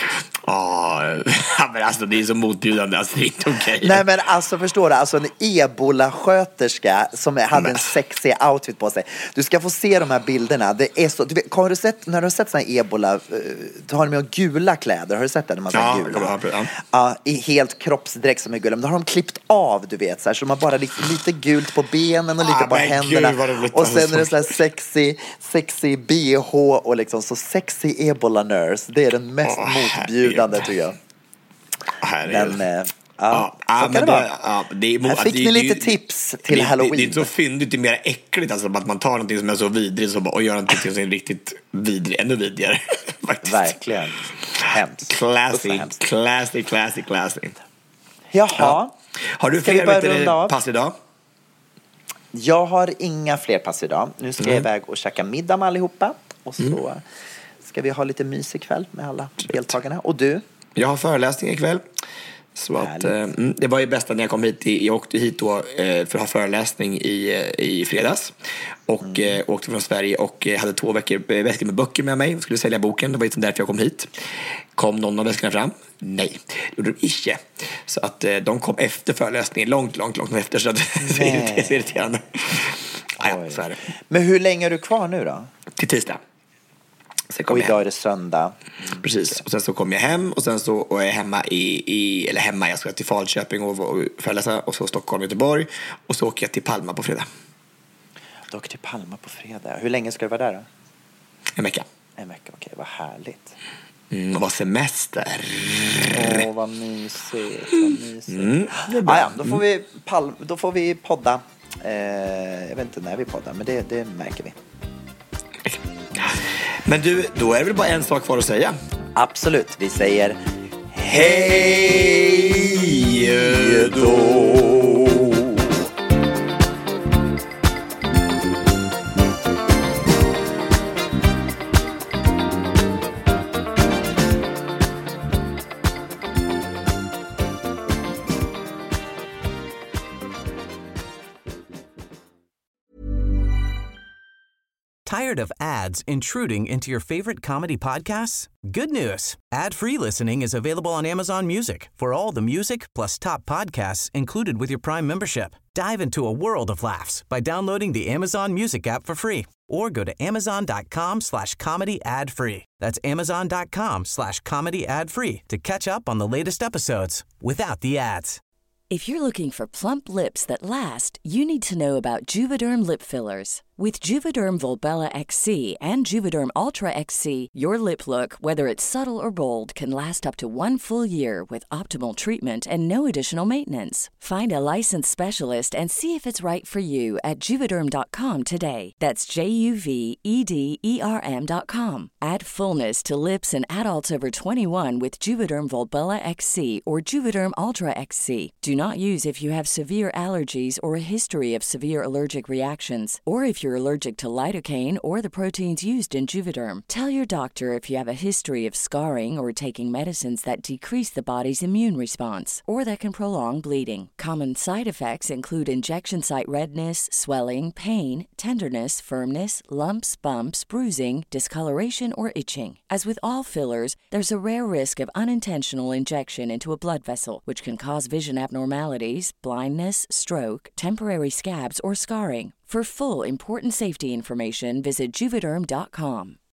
Speaker 5: Men alltså det är så motbjudande, alltså det är inte okej.
Speaker 4: Nej men alltså förstår du, alltså en ebola-sköterska som hade en sexy outfit på sig. Du ska få se de här bilderna, det är så, du vet, när du har sett såna här ebola, då har de med gula kläder, har du sett det? När man gula? Ja, i helt kroppsdräkt som är gula, men då har de klippt av, du vet, så de har bara lite gult på benen och lite på händerna. Gud, och sen är det så här sexy BH och liksom så sexy ebola nurse, det är den mest motbjudande tycker jag. Här fick ni lite tips till Halloween.
Speaker 5: Det är inte så fyndigt, det är mer äckligt alltså, att man tar någonting som är så vidrigt och gör någonting som är riktigt vidrigt, ännu vidrigare.
Speaker 4: Verkligen. Hemskt.
Speaker 5: Classy.
Speaker 4: Jaha.
Speaker 5: Har du fler pass idag?
Speaker 4: Jag har inga fler pass idag. Nu ska jag iväg och käka middag med allihopa. Och så ska vi ha lite mys ikväll med alla deltagarna. Och du?
Speaker 5: Jag har föreläsning ikväll. Så att, det var ju bästa när jag kom hit. Jag åkte hit då för att ha föreläsning i fredags. Och åkte från Sverige och hade 2 väskor med böcker med mig. Och skulle sälja boken. Det var ju därför jag kom hit. Kom någon av väskorna fram? Nej, det gjorde de inte. Så att de kom efter föreläsningen. Långt efter. Så att, det är så irriterande. Så är det.
Speaker 4: Men hur länge är du kvar nu då?
Speaker 5: Till tisdag.
Speaker 4: Och idag är det söndag.
Speaker 5: Precis, och sen så kom jag hem. Och sen så är jag hemma jag ska till Falköping och föreläsa. Och så Stockholm, Göteborg. Och så åker jag till Palma på fredag.
Speaker 4: Du åker till Palma på fredag. Hur länge ska du vara där då?
Speaker 5: En vecka,
Speaker 4: okej, vad härligt.
Speaker 5: Och vad semester.
Speaker 4: Vad mysigt. Då får vi podda. Jag vet inte när vi poddar, men det märker vi.
Speaker 5: Men du, då är det väl bara en sak kvar att säga.
Speaker 4: Absolut, vi säger hej då.
Speaker 7: Tired of ads intruding into your favorite comedy podcasts? Good news. Ad-free listening is available on Amazon Music for all the music plus top podcasts included with your Prime membership. Dive into a world of laughs by downloading the Amazon Music app for free or go to amazon.com/comedy ad-free. That's amazon.com/comedy ad-free to catch up on the latest episodes without the ads.
Speaker 9: If you're looking for plump lips that last, you need to know about Juvederm lip fillers. With Juvederm Volbella XC and Juvederm Ultra XC, your lip look, whether it's subtle or bold, can last up to 1 full year with optimal treatment and no additional maintenance. Find a licensed specialist and see if it's right for you at Juvederm.com today. That's JUVEDERM.com. Add fullness to lips in adults over 21 with Juvederm Volbella XC or Juvederm Ultra XC. Do not use if you have severe allergies or a history of severe allergic reactions, or if you're allergic to lidocaine or the proteins used in Juvederm. Tell your doctor if you have a history of scarring or taking medicines that decrease the body's immune response or that can prolong bleeding. Common side effects include injection site redness, swelling, pain, tenderness, firmness, lumps, bumps, bruising, discoloration, or itching. As with all fillers, there's a rare risk of unintentional injection into a blood vessel, which can cause vision abnormalities, blindness, stroke, temporary scabs, or scarring. For full, important safety information, visit Juvederm.com.